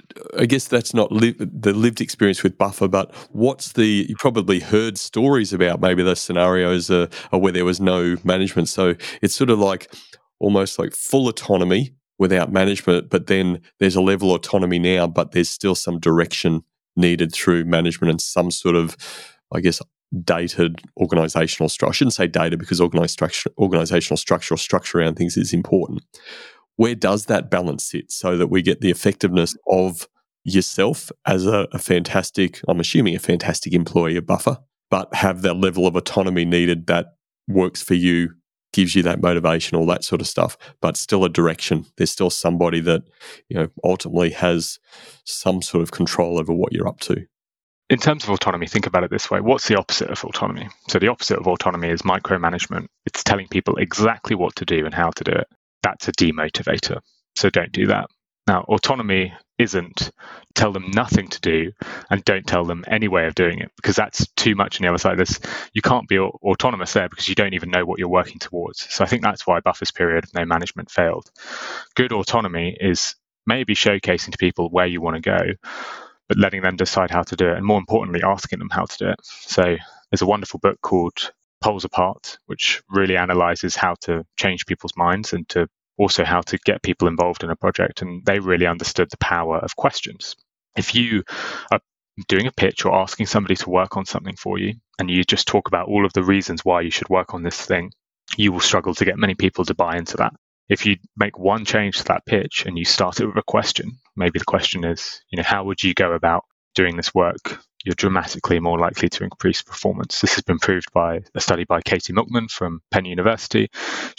[SPEAKER 2] I guess that's not the lived experience with Buffer, but you probably heard stories about maybe those scenarios where there was no management. So it's sort of like almost like full autonomy without management, but then there's a level of autonomy now, but there's still some direction needed through management and some sort of, I guess, dated organisational structure. I shouldn't say data because organisational structure or structure around things is important. Where does that balance sit so that we get the effectiveness of yourself as a fantastic, I'm assuming a fantastic employee of Buffer, but have that level of autonomy needed that works for you, gives you that motivation, all that sort of stuff, but still a direction. There's still somebody that, ultimately has some sort of control over what you're up to.
[SPEAKER 4] In terms of autonomy, think about it this way. What's the opposite of autonomy? So the opposite of autonomy is micromanagement. It's telling people exactly what to do and how to do it. That's a demotivator. So don't do that. Now, autonomy isn't tell them nothing to do and don't tell them any way of doing it, because that's too much on the other side. You can't be autonomous there because you don't even know what you're working towards. So I think that's why Buffer's period of no management failed. Good autonomy is maybe showcasing to people where you want to go, but letting them decide how to do it, and more importantly, asking them how to do it. So there's a wonderful book called Poles Apart, which really analyzes how to change people's minds and to also how to get people involved in a project. And they really understood the power of questions. If you are doing a pitch or asking somebody to work on something for you, and you just talk about all of the reasons why you should work on this thing, you will struggle to get many people to buy into that. If you make one change to that pitch and you start it with a question, maybe the question is, how would you go about doing this work? You're dramatically more likely to increase performance. This has been proved by a study by Katie Milkman from Penn University.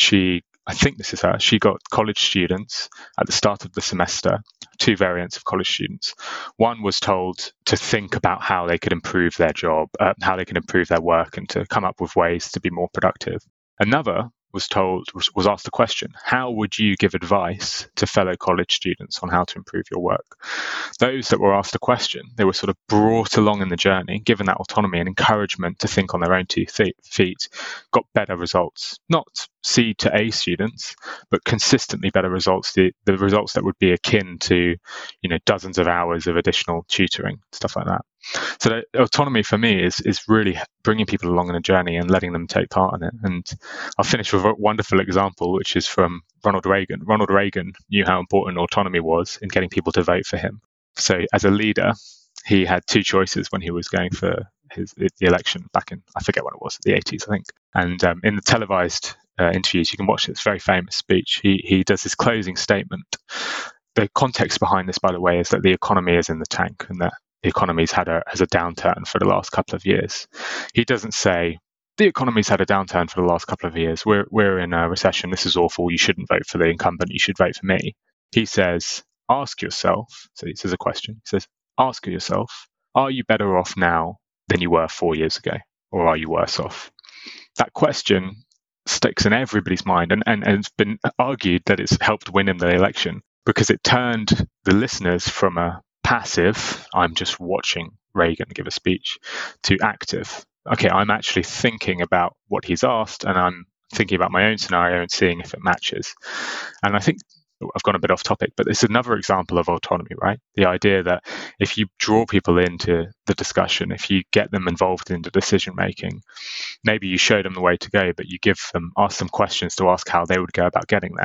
[SPEAKER 4] I think this is her. She got college students at the start of the semester, two variants of college students. One was told to think about how they could improve their job, how they can improve their work, and to come up with ways to be more productive. Another was asked the question, how would you give advice to fellow college students on how to improve your work? Those that were asked the question, they were sort of brought along in the journey, given that autonomy and encouragement to think on their own 2 feet, got better results. Not C to A students, but consistently better results, the results that would be akin to, dozens of hours of additional tutoring, stuff like that. So the autonomy for me is really bringing people along in a journey and letting them take part in it. And I'll finish with a wonderful example, which is from Ronald Reagan. Ronald Reagan knew how important autonomy was in getting people to vote for him. So as a leader, he had 2 choices when he was going for the election back in, I forget when it was, the 80s, I think. And in the televised interviews, you can watch this very famous speech. He does his closing statement. The context behind this, by the way, is that the economy is in the tank and that the economy's has a downturn for the last couple of years. He doesn't say, the economy's had a downturn for the last couple of years. We're in a recession. This is awful. You shouldn't vote for the incumbent. You should vote for me. He says, ask yourself. So he says a question. He says, ask yourself, are you better off now than you were 4 years ago? Or are you worse off? That question sticks in everybody's mind, and it's been argued that it's helped win him the election because it turned the listeners from a passive, I'm just watching Reagan give a speech, to active. Okay, I'm actually thinking about what he's asked, and I'm thinking about my own scenario and seeing if it matches. And I think I've gone a bit off topic, but it's another example of autonomy, right? The idea that if you draw people into the discussion, if you get them involved in the decision making, maybe you show them the way to go, but you ask them questions to ask how they would go about getting there.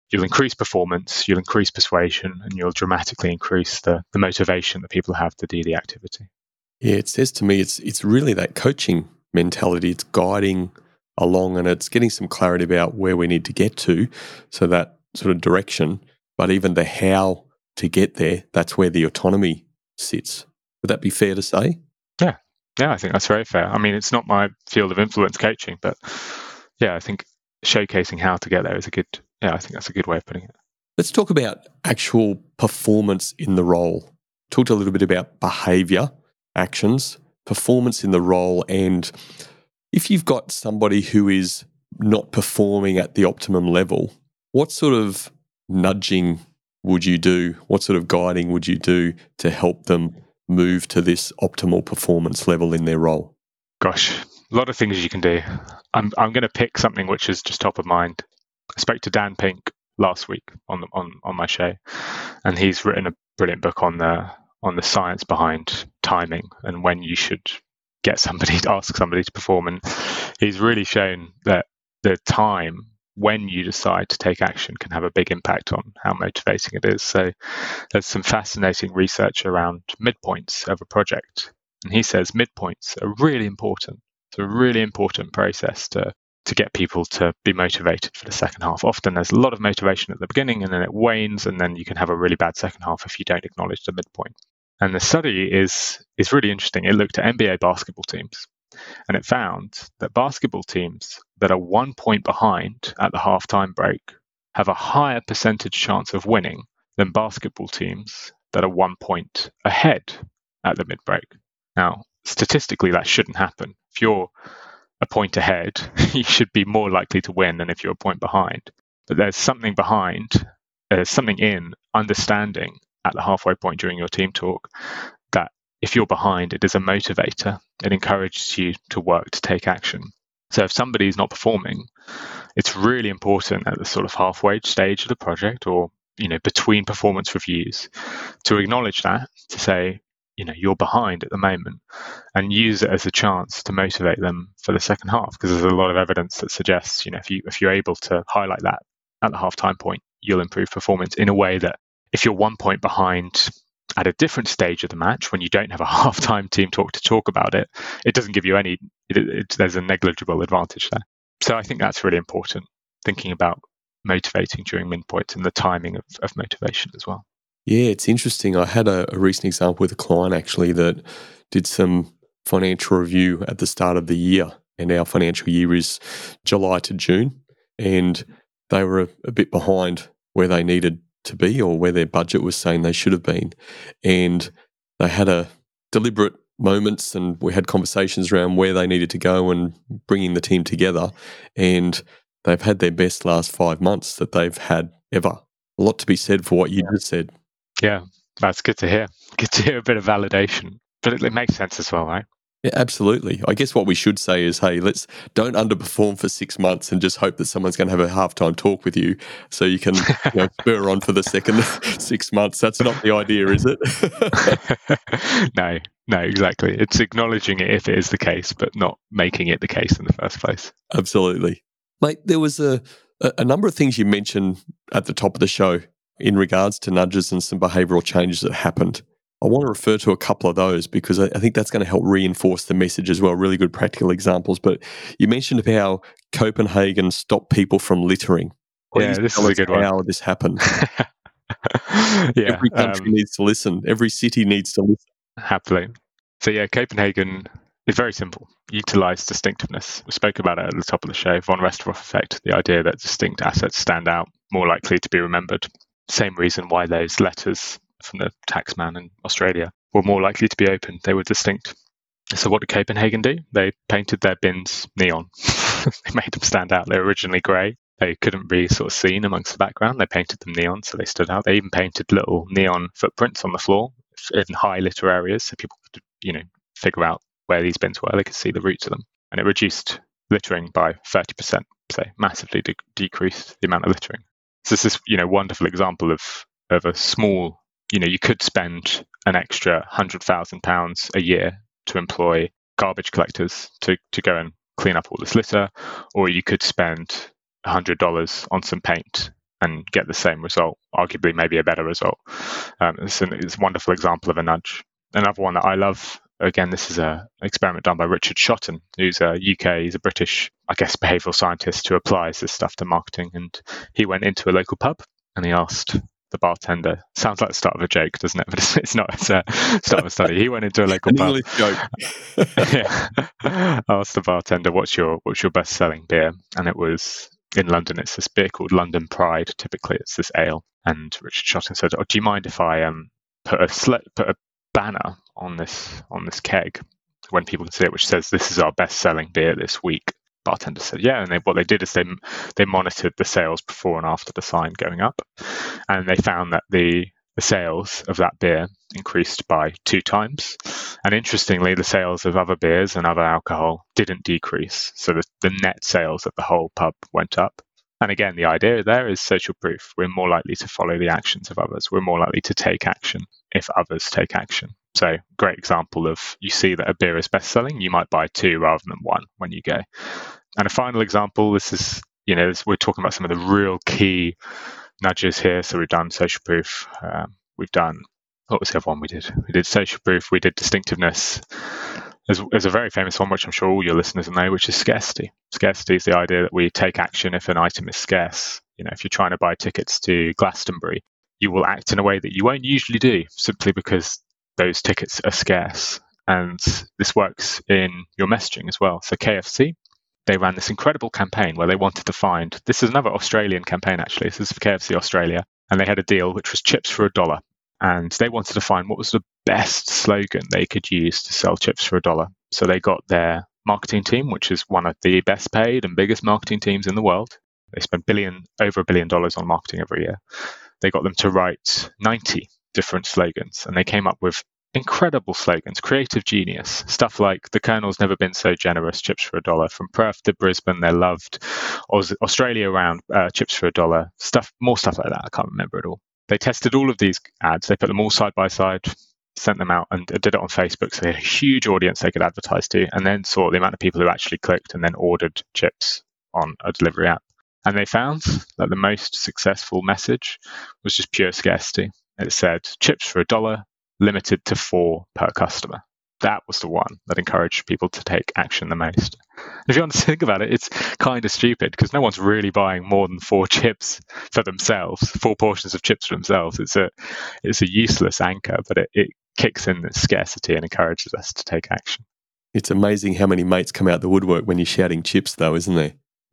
[SPEAKER 4] you'll increase performance, you'll increase persuasion, and you'll dramatically increase the motivation that people have to do the activity.
[SPEAKER 2] Yeah, it says to me it's really that coaching mentality. It's guiding along and it's getting some clarity about where we need to get to, so that sort of direction. But even the how to get there, that's where the autonomy sits. Would that be fair to say?
[SPEAKER 4] Yeah, I think that's very fair. I mean, it's not my field of influence, coaching, but yeah, I think showcasing how to get there is I think that's a good way of putting it.
[SPEAKER 2] Let's talk about actual performance in the role. Talked a little bit about behaviour, actions, performance in the role, and if you've got somebody who is not performing at the optimum level, what sort of nudging would you do? What sort of guiding would you do to help them move to this optimal performance level in their role?
[SPEAKER 4] Gosh, a lot of things you can do. I'm going to pick something which is just top of mind. I spoke to Dan Pink last week on my show, and he's written a brilliant book on the science behind timing and when you should ask somebody to perform. And he's really shown that the time when you decide to take action can have a big impact on how motivating it is. So there's some fascinating research around midpoints of a project. And he says midpoints are really important. It's a really important process to get people to be motivated for the second half. Often there's a lot of motivation at the beginning and then it wanes, and then you can have a really bad second half if you don't acknowledge the midpoint. And the study is really interesting. It looked at NBA basketball teams, and it found that basketball teams that are 1 point behind at the halftime break have a higher percentage chance of winning than basketball teams that are 1 point ahead at the mid-break. Now, statistically, that shouldn't happen. If you're a point ahead, you should be more likely to win than if you're a point behind. But there's something in understanding at the halfway point during your team talk that if you're behind, it is a motivator. It encourages you to work, to take action. So if somebody is not performing, it's really important at the sort of halfway stage of the project, or between performance reviews, to acknowledge that, to say, you're behind at the moment, and use it as a chance to motivate them for the second half. Because there's a lot of evidence that suggests, if you're able to highlight that at the halftime point, you'll improve performance in a way that if you're 1 point behind at a different stage of the match, when you don't have a halftime team talk to talk about it, it doesn't give you any, there's a negligible advantage there. So I think that's really important, thinking about motivating during midpoints and the timing of motivation as well.
[SPEAKER 2] Yeah, it's interesting. I had a recent example with a client actually that did some financial review at the start of the year, and our financial year is July to June, and they were a bit behind where they needed to be or where their budget was saying they should have been. And they had a deliberate moments, and we had conversations around where they needed to go and bringing the team together. And they've had their best last 5 months that they've had ever. A lot to be said for what you just said.
[SPEAKER 4] Yeah, that's good to hear. Good to hear a bit of validation. But it makes sense as well, right?
[SPEAKER 2] Yeah, absolutely. I guess what we should say is, hey, let's don't underperform for 6 months and just hope that someone's going to have a halftime talk with you so you can spur on for the second 6 months. That's not the idea, is it?
[SPEAKER 4] No, exactly. It's acknowledging it if it is the case, but not making it the case in the first place.
[SPEAKER 2] Absolutely. Mate, there was a number of things you mentioned at the top of the show in regards to nudges and some behavioural changes that happened. I want to refer to a couple of those because I think that's going to help reinforce the message as well. Really good practical examples. But you mentioned how Copenhagen stopped people from littering.
[SPEAKER 4] Yeah, this is a good one.
[SPEAKER 2] How this happened. Every country needs to listen. Every city needs to listen.
[SPEAKER 4] Happily. So yeah, Copenhagen is very simple. Utilise distinctiveness. We spoke about it at the top of the show. Von Restorff effect, the idea that distinct assets stand out, more likely to be remembered. Same reason why those letters from the taxman in Australia were more likely to be opened. They were distinct. So what did Copenhagen do? They painted their bins neon. They made them stand out. They were originally grey. They couldn't be sort of seen amongst the background. They painted them neon, so they stood out. They even painted little neon footprints on the floor in high litter areas, so people could, figure out where these bins were. They could see the routes of them. And it reduced littering by 30%, so massively decreased the amount of littering. So this is, wonderful example of a small, you could spend an extra £100,000 a year to employ garbage collectors to go and clean up all this litter, or you could spend $100 on some paint and get the same result, arguably maybe a better result. It's a wonderful example of a nudge. Another one that I love, again, this is an experiment done by Richard Shotton, he's a British, I guess, behavioural scientist who applies this stuff to marketing. And he went into a local pub and he asked the bartender, sounds like the start of a joke, doesn't it? But it's not, it's a start of a study. He went into a local pub.
[SPEAKER 2] English joke.
[SPEAKER 4] Asked the bartender, what's your best-selling beer? And it was, in London, it's this beer called London Pride. Typically, it's this ale. And Richard Shotton said, do you mind if I put a banner on this keg when people can see it, which says, this is our best-selling beer this week? Bartender said, yeah. And what they did is they monitored the sales before and after the sign going up. And they found that the sales of that beer increased by 2 times. And interestingly, the sales of other beers and other alcohol didn't decrease. So the net sales at the whole pub went up. And again, the idea there is social proof. We're more likely to follow the actions of others. We're more likely to take action if others take action. So great example of, you see that a beer is best selling, you might buy 2 rather than 1 when you go. And a final example, this is, we're talking about some of the real key nudges here. So we've done social proof. We've done, what was the other one we did? We did social proof. We did distinctiveness. There's a very famous one, which I'm sure all your listeners know, which is scarcity. Scarcity is the idea that we take action if an item is scarce. If you're trying to buy tickets to Glastonbury, you will act in a way that you won't usually do, simply because those tickets are scarce. And this works in your messaging as well. So KFC, they ran this incredible campaign where they wanted to find, this is another Australian campaign actually, this is for KFC Australia, and they had a deal which was chips for $1. And they wanted to find what was the best slogan they could use to sell chips for $1. So they got their marketing team, which is one of the best paid and biggest marketing teams in the world. They spend over $1 billion on marketing every year. They got them to write 90 different slogans, and they came up with incredible slogans, creative genius, stuff like the Colonel's never been so generous, chips for $1. From Perth to Brisbane, they're loved. Australia around, chips for $1. More stuff like that. I can't remember it all. They tested all of these ads. They put them all side by side, sent them out, and did it on Facebook. So they had a huge audience they could advertise to, and then saw the amount of people who actually clicked and then ordered chips on a delivery app. And they found that the most successful message was just pure scarcity. It said, chips for $1, limited to 4 per customer. That was the one that encouraged people to take action the most. If you want to think about it, it's kind of stupid because no one's really buying more than 4 chips for themselves, 4 portions of chips for themselves. It's a useless anchor, but it kicks in the scarcity and encourages us to take action.
[SPEAKER 2] It's amazing how many mates come out the woodwork when you're shouting chips, though, isn't there?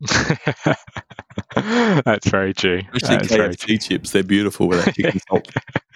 [SPEAKER 4] That's very true.
[SPEAKER 2] Especially KFC chips, they're beautiful with that chicken salt.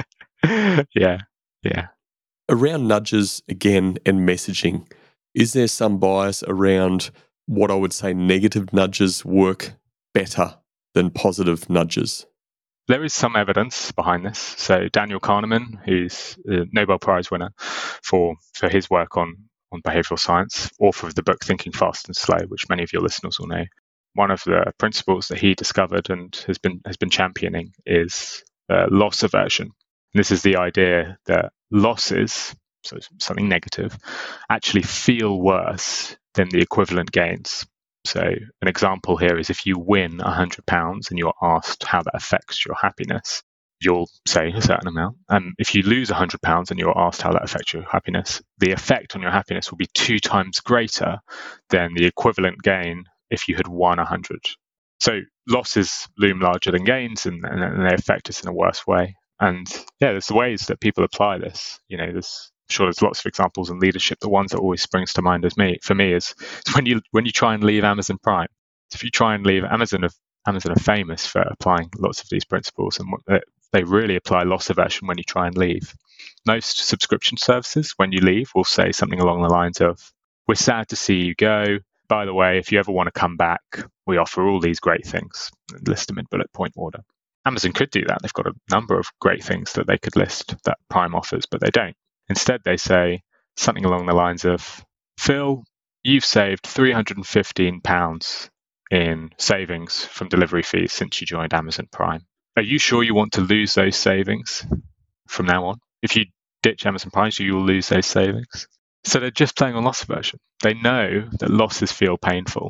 [SPEAKER 4] Yeah.
[SPEAKER 2] Around nudges again and messaging, is there some bias around what I would say negative nudges work better than positive nudges?
[SPEAKER 4] There is some evidence behind this. So Daniel Kahneman, who's a Nobel Prize winner for his work on behavioral science, author of the book Thinking Fast and Slow, which many of your listeners will know. One of the principles that he discovered and has been championing is loss aversion. And this is the idea that losses, so something negative, actually feel worse than the equivalent gains. So an example here is if you win £100 and you're asked how that affects your happiness, you'll say a certain amount. And if you lose £100 and you're asked how that affects your happiness, the effect on your happiness will be 2 times greater than the equivalent gain if you had won 100. So losses loom larger than gains, and they affect us in a worse way. And there's the ways that people apply this. There's lots of examples in leadership. The ones that always springs to mind for me is when you try and leave Amazon Prime. So if you try and leave Amazon are famous for applying lots of these principles, and they really apply loss aversion when you try and leave. Most subscription services, when you leave, will say something along the lines of, "We're sad to see you go. By the way, if you ever want to come back, we offer all these great things." List them in bullet point order. Amazon could do that. They've got a number of great things that they could list that Prime offers, but they don't. Instead, they say something along the lines of, "Phil, you've saved £315 in savings from delivery fees since you joined Amazon Prime. Are you sure you want to lose those savings from now on? If you ditch Amazon Prime, you will lose those savings." So they're just playing on loss aversion. They know that losses feel painful,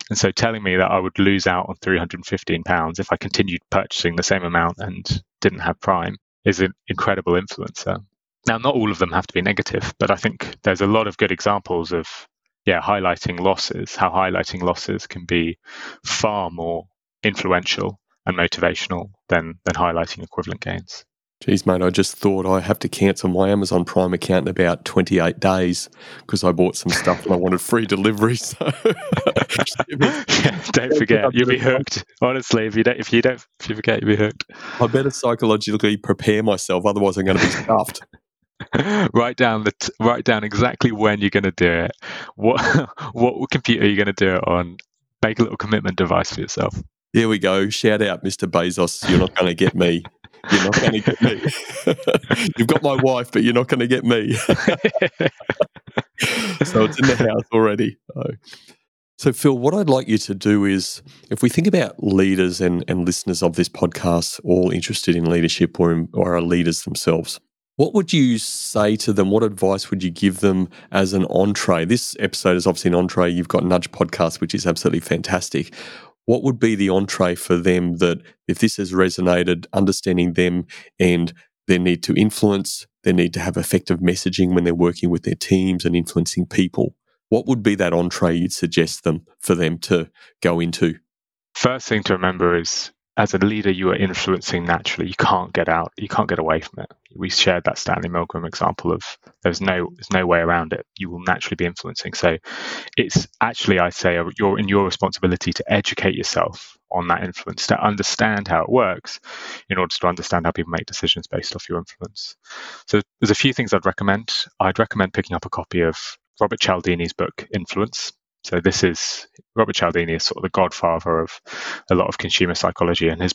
[SPEAKER 4] And so telling me that I would lose out on £315 if I continued purchasing the same amount and didn't have Prime is an incredible influencer. Now, not all of them have to be negative, but I think there's a lot of good examples of highlighting losses, how highlighting losses can be far more influential and motivational than highlighting equivalent gains.
[SPEAKER 2] Geez, mate, I just thought I have to cancel my Amazon Prime account in about 28 days because I bought some stuff and I wanted free delivery. So
[SPEAKER 4] don't forget, you'll be hooked. Honestly, if you forget, you'll be hooked.
[SPEAKER 2] I better psychologically prepare myself, otherwise I'm going to be stuffed.
[SPEAKER 4] Write down exactly when you're going to do it. What computer are you going to do it on? Make a little commitment device for yourself.
[SPEAKER 2] Here we go. Shout out, Mr. Bezos. You're not going to get me. You're not going to get me. You've got my wife, but you're not going to get me. So it's in the house already. So Phil, what I'd like you to do is, if we think about leaders and listeners of this podcast, all interested in leadership or are leaders themselves, what would you say to them? What advice would you give them as an entree? This episode is obviously an entree. You've got Nudge Podcast, which is absolutely fantastic. What would be the entree for them that, if this has resonated, understanding them and their need to influence, their need to have effective messaging when they're working with their teams and influencing people, what would be that entree you'd suggest them for them to go into?
[SPEAKER 4] First thing to remember is, as a leader, you are influencing naturally. You can't get out. You can't get away from it. We shared that Stanley Milgram example of there's no way around it. You will naturally be influencing. So it's actually, I say, you're in your responsibility to educate yourself on that influence, to understand how it works in order to understand how people make decisions based off your influence. So there's a few things I'd recommend. I'd recommend picking up a copy of Robert Cialdini's book, Influence. So Robert Cialdini is sort of the godfather of a lot of consumer psychology, and his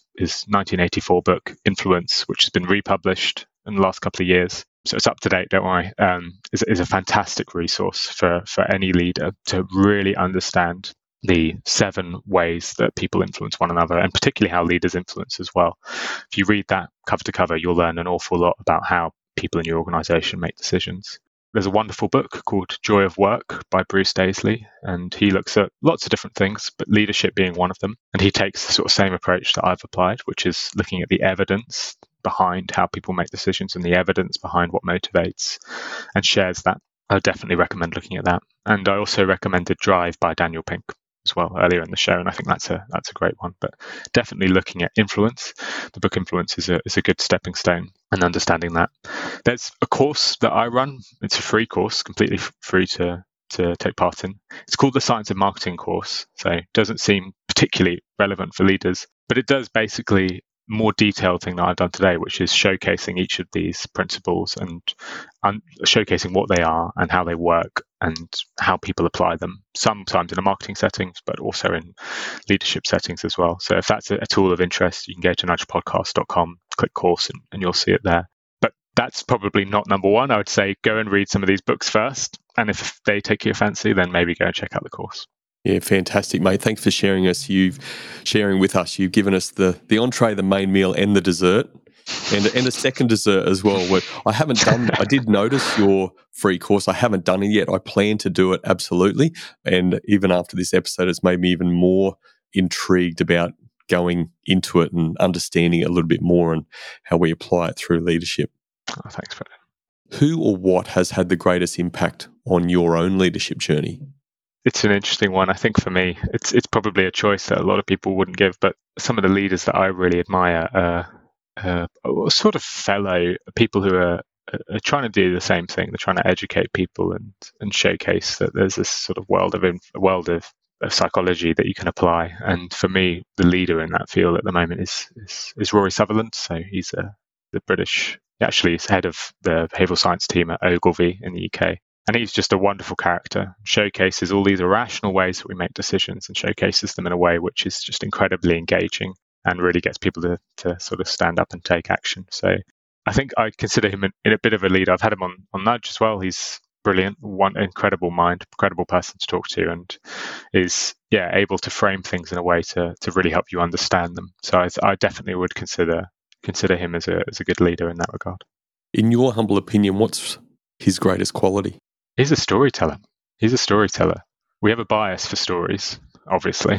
[SPEAKER 4] 1984 book, Influence, which has been republished in the last couple of years, so it's up to date, don't worry, is a fantastic resource for any leader to really understand the 7 ways that people influence one another, and particularly how leaders influence as well. If you read that cover to cover, you'll learn an awful lot about how people in your organization make decisions. There's a wonderful book called Joy of Work by Bruce Daisley, and he looks at lots of different things, but leadership being one of them. And he takes the sort of same approach that I've applied, which is looking at the evidence behind how people make decisions and the evidence behind what motivates, and shares that. I would definitely recommend looking at that. And I also recommended Drive by Daniel Pink as well earlier in the show, and I think that's a great one. But definitely looking at influence. The book Influence is a good stepping stone, and understanding that. There's a course that I run. It's a free course, completely free to take part in. It's called the Science of Marketing course. So it doesn't seem particularly relevant for leaders, but it does basically more detailed thing that I've done today, which is showcasing each of these principles and showcasing what they are and how they work and how people apply them, sometimes in a marketing settings, but also in leadership settings as well. So if that's a tool of interest, you can go to nudgepodcast.com, click course, and you'll see it there. But that's probably not number one. I would say go and read some of these books first. And if they take your fancy, then maybe go and check out the course.
[SPEAKER 2] Yeah, fantastic, mate. Thanks for sharing with us. You've given us the entree, the main meal, and the dessert, and a second dessert as well. I did notice your free course. I haven't done it yet. I plan to do it, absolutely. And even after this episode, it's made me even more intrigued about going into it and understanding it a little bit more and how we apply it through leadership.
[SPEAKER 4] Oh, thanks, Brendan.
[SPEAKER 2] Who or what has had the greatest impact on your own leadership journey?
[SPEAKER 4] It's an interesting one. I think for me, it's probably a choice that a lot of people wouldn't give, but some of the leaders that I really admire are sort of fellow people who are trying to do the same thing. They're trying to educate people and showcase that there's this sort of world of psychology that you can apply. And for me, the leader in that field at the moment is Rory Sutherland. So he's the British, actually he's head of the behavioural science team at Ogilvy in the UK. And he's just a wonderful character, showcases all these irrational ways that we make decisions and showcases them in a way which is just incredibly engaging and really gets people to sort of stand up and take action. So I think I consider him in a bit of a leader. I've had him on Nudge as well. He's brilliant, one incredible mind, incredible person to talk to, and is able to frame things in a way to really help you understand them. So I definitely would consider him as a good leader in that regard.
[SPEAKER 2] In your humble opinion, what's his greatest quality?
[SPEAKER 4] He's a storyteller. We have a bias for stories. obviously.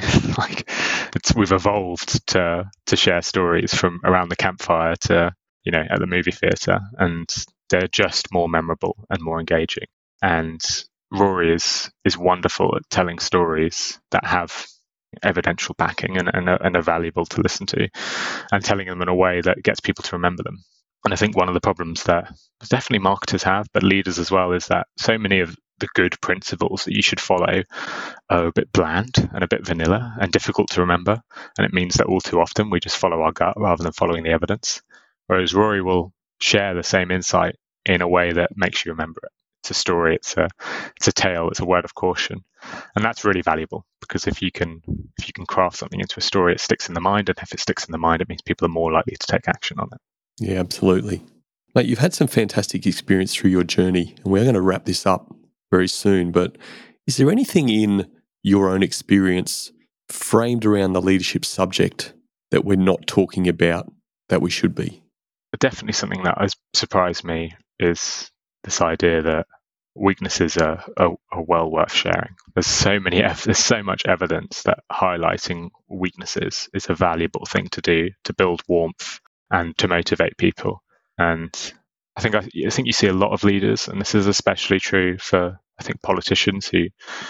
[SPEAKER 4] We've evolved to share stories from around the campfire to, at the movie theatre, and they're just more memorable and more engaging. And Rory is wonderful at telling stories that have evidential backing and are valuable to listen to, and telling them in a way that gets people to remember them. And I think one of the problems that definitely marketers have, but leaders as well, is that so many of the good principles that you should follow are a bit bland and a bit vanilla and difficult to remember. And it means that all too often we just follow our gut rather than following the evidence. Whereas Rory will share the same insight in a way that makes you remember it. It's a story, it's a tale, it's a word of caution. And that's really valuable, because if you can craft something into a story, it sticks in the mind. And if it sticks in the mind, it means people are more likely to take action on it.
[SPEAKER 2] Yeah, absolutely. Mate, you've had some fantastic experience through your journey, and we're going to wrap this up very soon. But is there anything in your own experience framed around the leadership subject that we're not talking about that we should be?
[SPEAKER 4] Definitely something that has surprised me is this idea that weaknesses are well worth sharing. There's so much evidence that highlighting weaknesses is a valuable thing to do to build warmth and to motivate people. And I think you see a lot of leaders, and this is especially true for, I think, politicians who,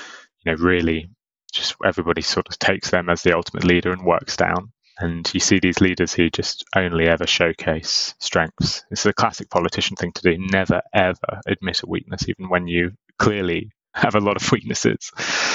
[SPEAKER 4] really just everybody sort of takes them as the ultimate leader and works down. And you see these leaders who just only ever showcase strengths. It's a classic politician thing to do. Never, ever admit a weakness, even when you clearly have a lot of weaknesses.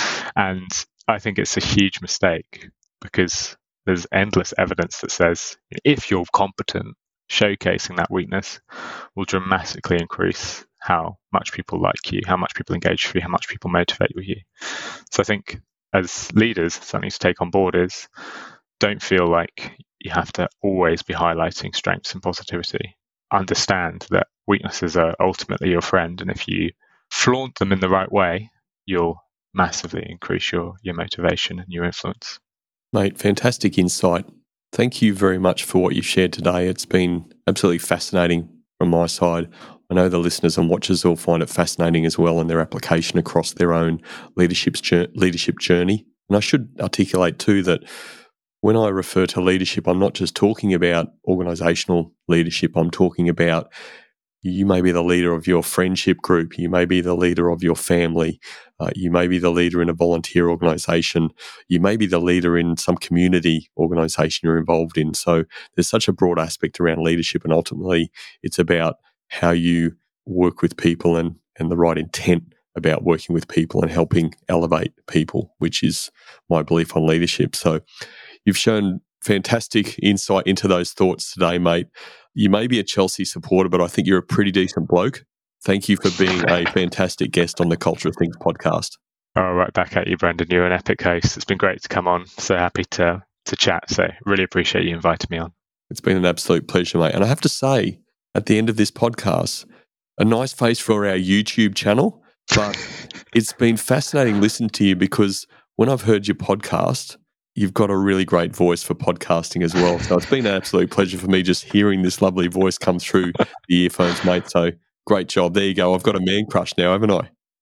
[SPEAKER 4] And I think it's a huge mistake, because there's endless evidence that says if you're competent, showcasing that weakness will dramatically increase how much people like you, how much people engage with you, how much people motivate with you. So I think as leaders, something to take on board is don't feel like you have to always be highlighting strengths and positivity. Understand that weaknesses are ultimately your friend, and if you flaunt them in the right way, you'll massively increase your motivation and your influence.
[SPEAKER 2] Mate, fantastic insight. Thank you very much for what you've shared today. It's been absolutely fascinating from my side. I know the listeners and watchers will find it fascinating as well in their application across their own leadership journey. And I should articulate too that when I refer to leadership, I'm not just talking about organisational leadership. I'm talking about you may be the leader of your friendship group. You may be the leader of your family. You may be the leader in a volunteer organisation. You may be the leader in some community organisation you're involved in. So there's such a broad aspect around leadership, and ultimately it's about how you work with people and the right intent about working with people and helping elevate people, which is my belief on leadership. So you've shown fantastic insight into those thoughts today, mate. You may be a Chelsea supporter, but I think you're a pretty decent bloke. Thank you for being a fantastic guest on the Culture of Things podcast.
[SPEAKER 4] Oh, right back at you, Brendan. You're an epic host. It's been great to come on. So happy to chat. So really appreciate you inviting me on.
[SPEAKER 2] It's been an absolute pleasure, mate. And I have to say, at the end of this podcast, a nice face for our YouTube channel, but it's been fascinating listening to you, because when I've heard your podcast, you've got a really great voice for podcasting as well. So it's been an absolute pleasure for me just hearing this lovely voice come through the earphones, mate. So great job. There you go. I've got a man crush now, haven't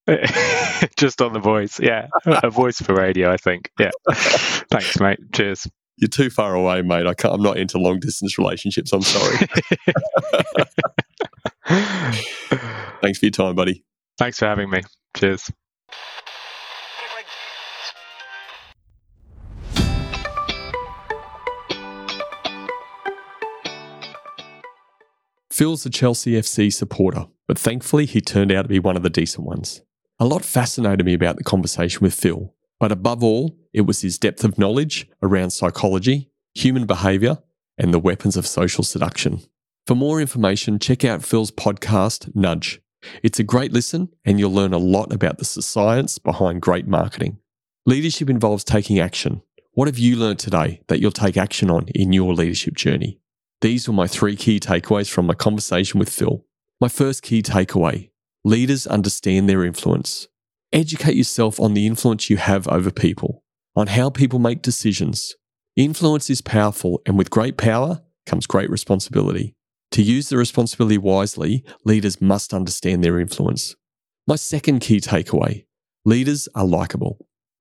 [SPEAKER 2] I?
[SPEAKER 4] Just on the voice. Yeah. A voice for radio, I think. Yeah. Thanks, mate. Cheers.
[SPEAKER 2] You're too far away, mate. I'm not into long distance relationships. I'm sorry. Thanks for your time, buddy.
[SPEAKER 4] Thanks for having me. Cheers.
[SPEAKER 2] Phil's a Chelsea FC supporter, but thankfully he turned out to be one of the decent ones. A lot fascinated me about the conversation with Phil, but above all, it was his depth of knowledge around psychology, human behaviour, and the weapons of social seduction. For more information, check out Phil's podcast, Nudge. It's a great listen, and you'll learn a lot about the science behind great marketing. Leadership involves taking action. What have you learned today that you'll take action on in your leadership journey? These were my 3 key takeaways from my conversation with Phil. My first key takeaway: leaders understand their influence. Educate yourself on the influence you have over people, on how people make decisions. Influence is powerful, and with great power comes great responsibility. To use the responsibility wisely, leaders must understand their influence. My second key takeaway: leaders are likable.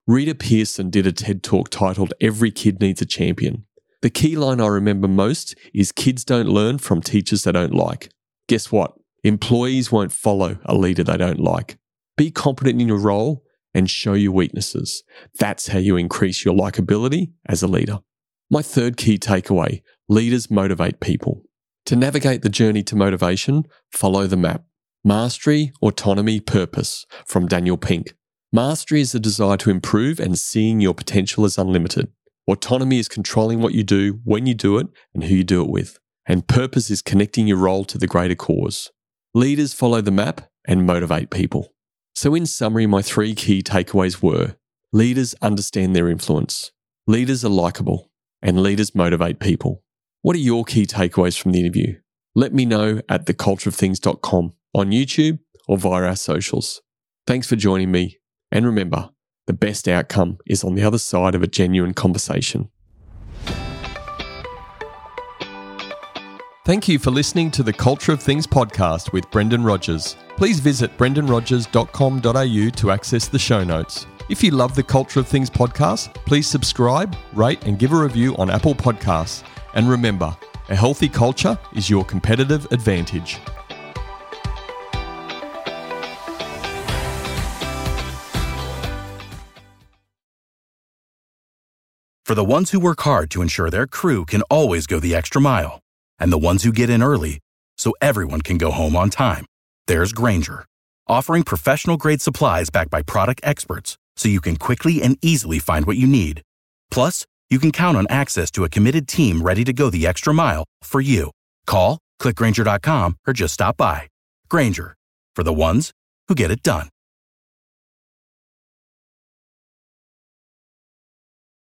[SPEAKER 2] Rita Pearson did a TED Talk titled "Every Kid Needs a Champion." The key line I remember most is kids don't learn from teachers they don't like. Guess what? Employees won't follow a leader they don't like. Be competent in your role and show your weaknesses. That's how you increase your likability as a leader. My third key takeaway: leaders motivate people. To navigate the journey to motivation, follow the map. Mastery, autonomy, purpose, from Daniel Pink. Mastery is the desire to improve and seeing your potential as unlimited. Autonomy is controlling what you do, when you do it, and who you do it with. And purpose is connecting your role to the greater cause. Leaders follow the map and motivate people. So in summary, my 3 key takeaways were: leaders understand their influence, leaders are likable, and leaders motivate people. What are your key takeaways from the interview? Let me know at thecultureofthings.com, on YouTube, or via our socials. Thanks for joining me. And remember, the best outcome is on the other side of a genuine conversation. Thank you for listening to the Culture of Things podcast with Brendan Rogers. Please visit brendanrogers.com.au to access the show notes. If you love the Culture of Things podcast, please subscribe, rate, and give a review on Apple Podcasts. And remember, a healthy culture is your competitive advantage.
[SPEAKER 5] For the ones who work hard to ensure their crew can always go the extra mile, and the ones who get in early so everyone can go home on time, there's Grainger, offering professional-grade supplies backed by product experts so you can quickly and easily find what you need. Plus, you can count on access to a committed team ready to go the extra mile for you. Call, click Grainger.com, or just stop by. Grainger, for the ones who get it done.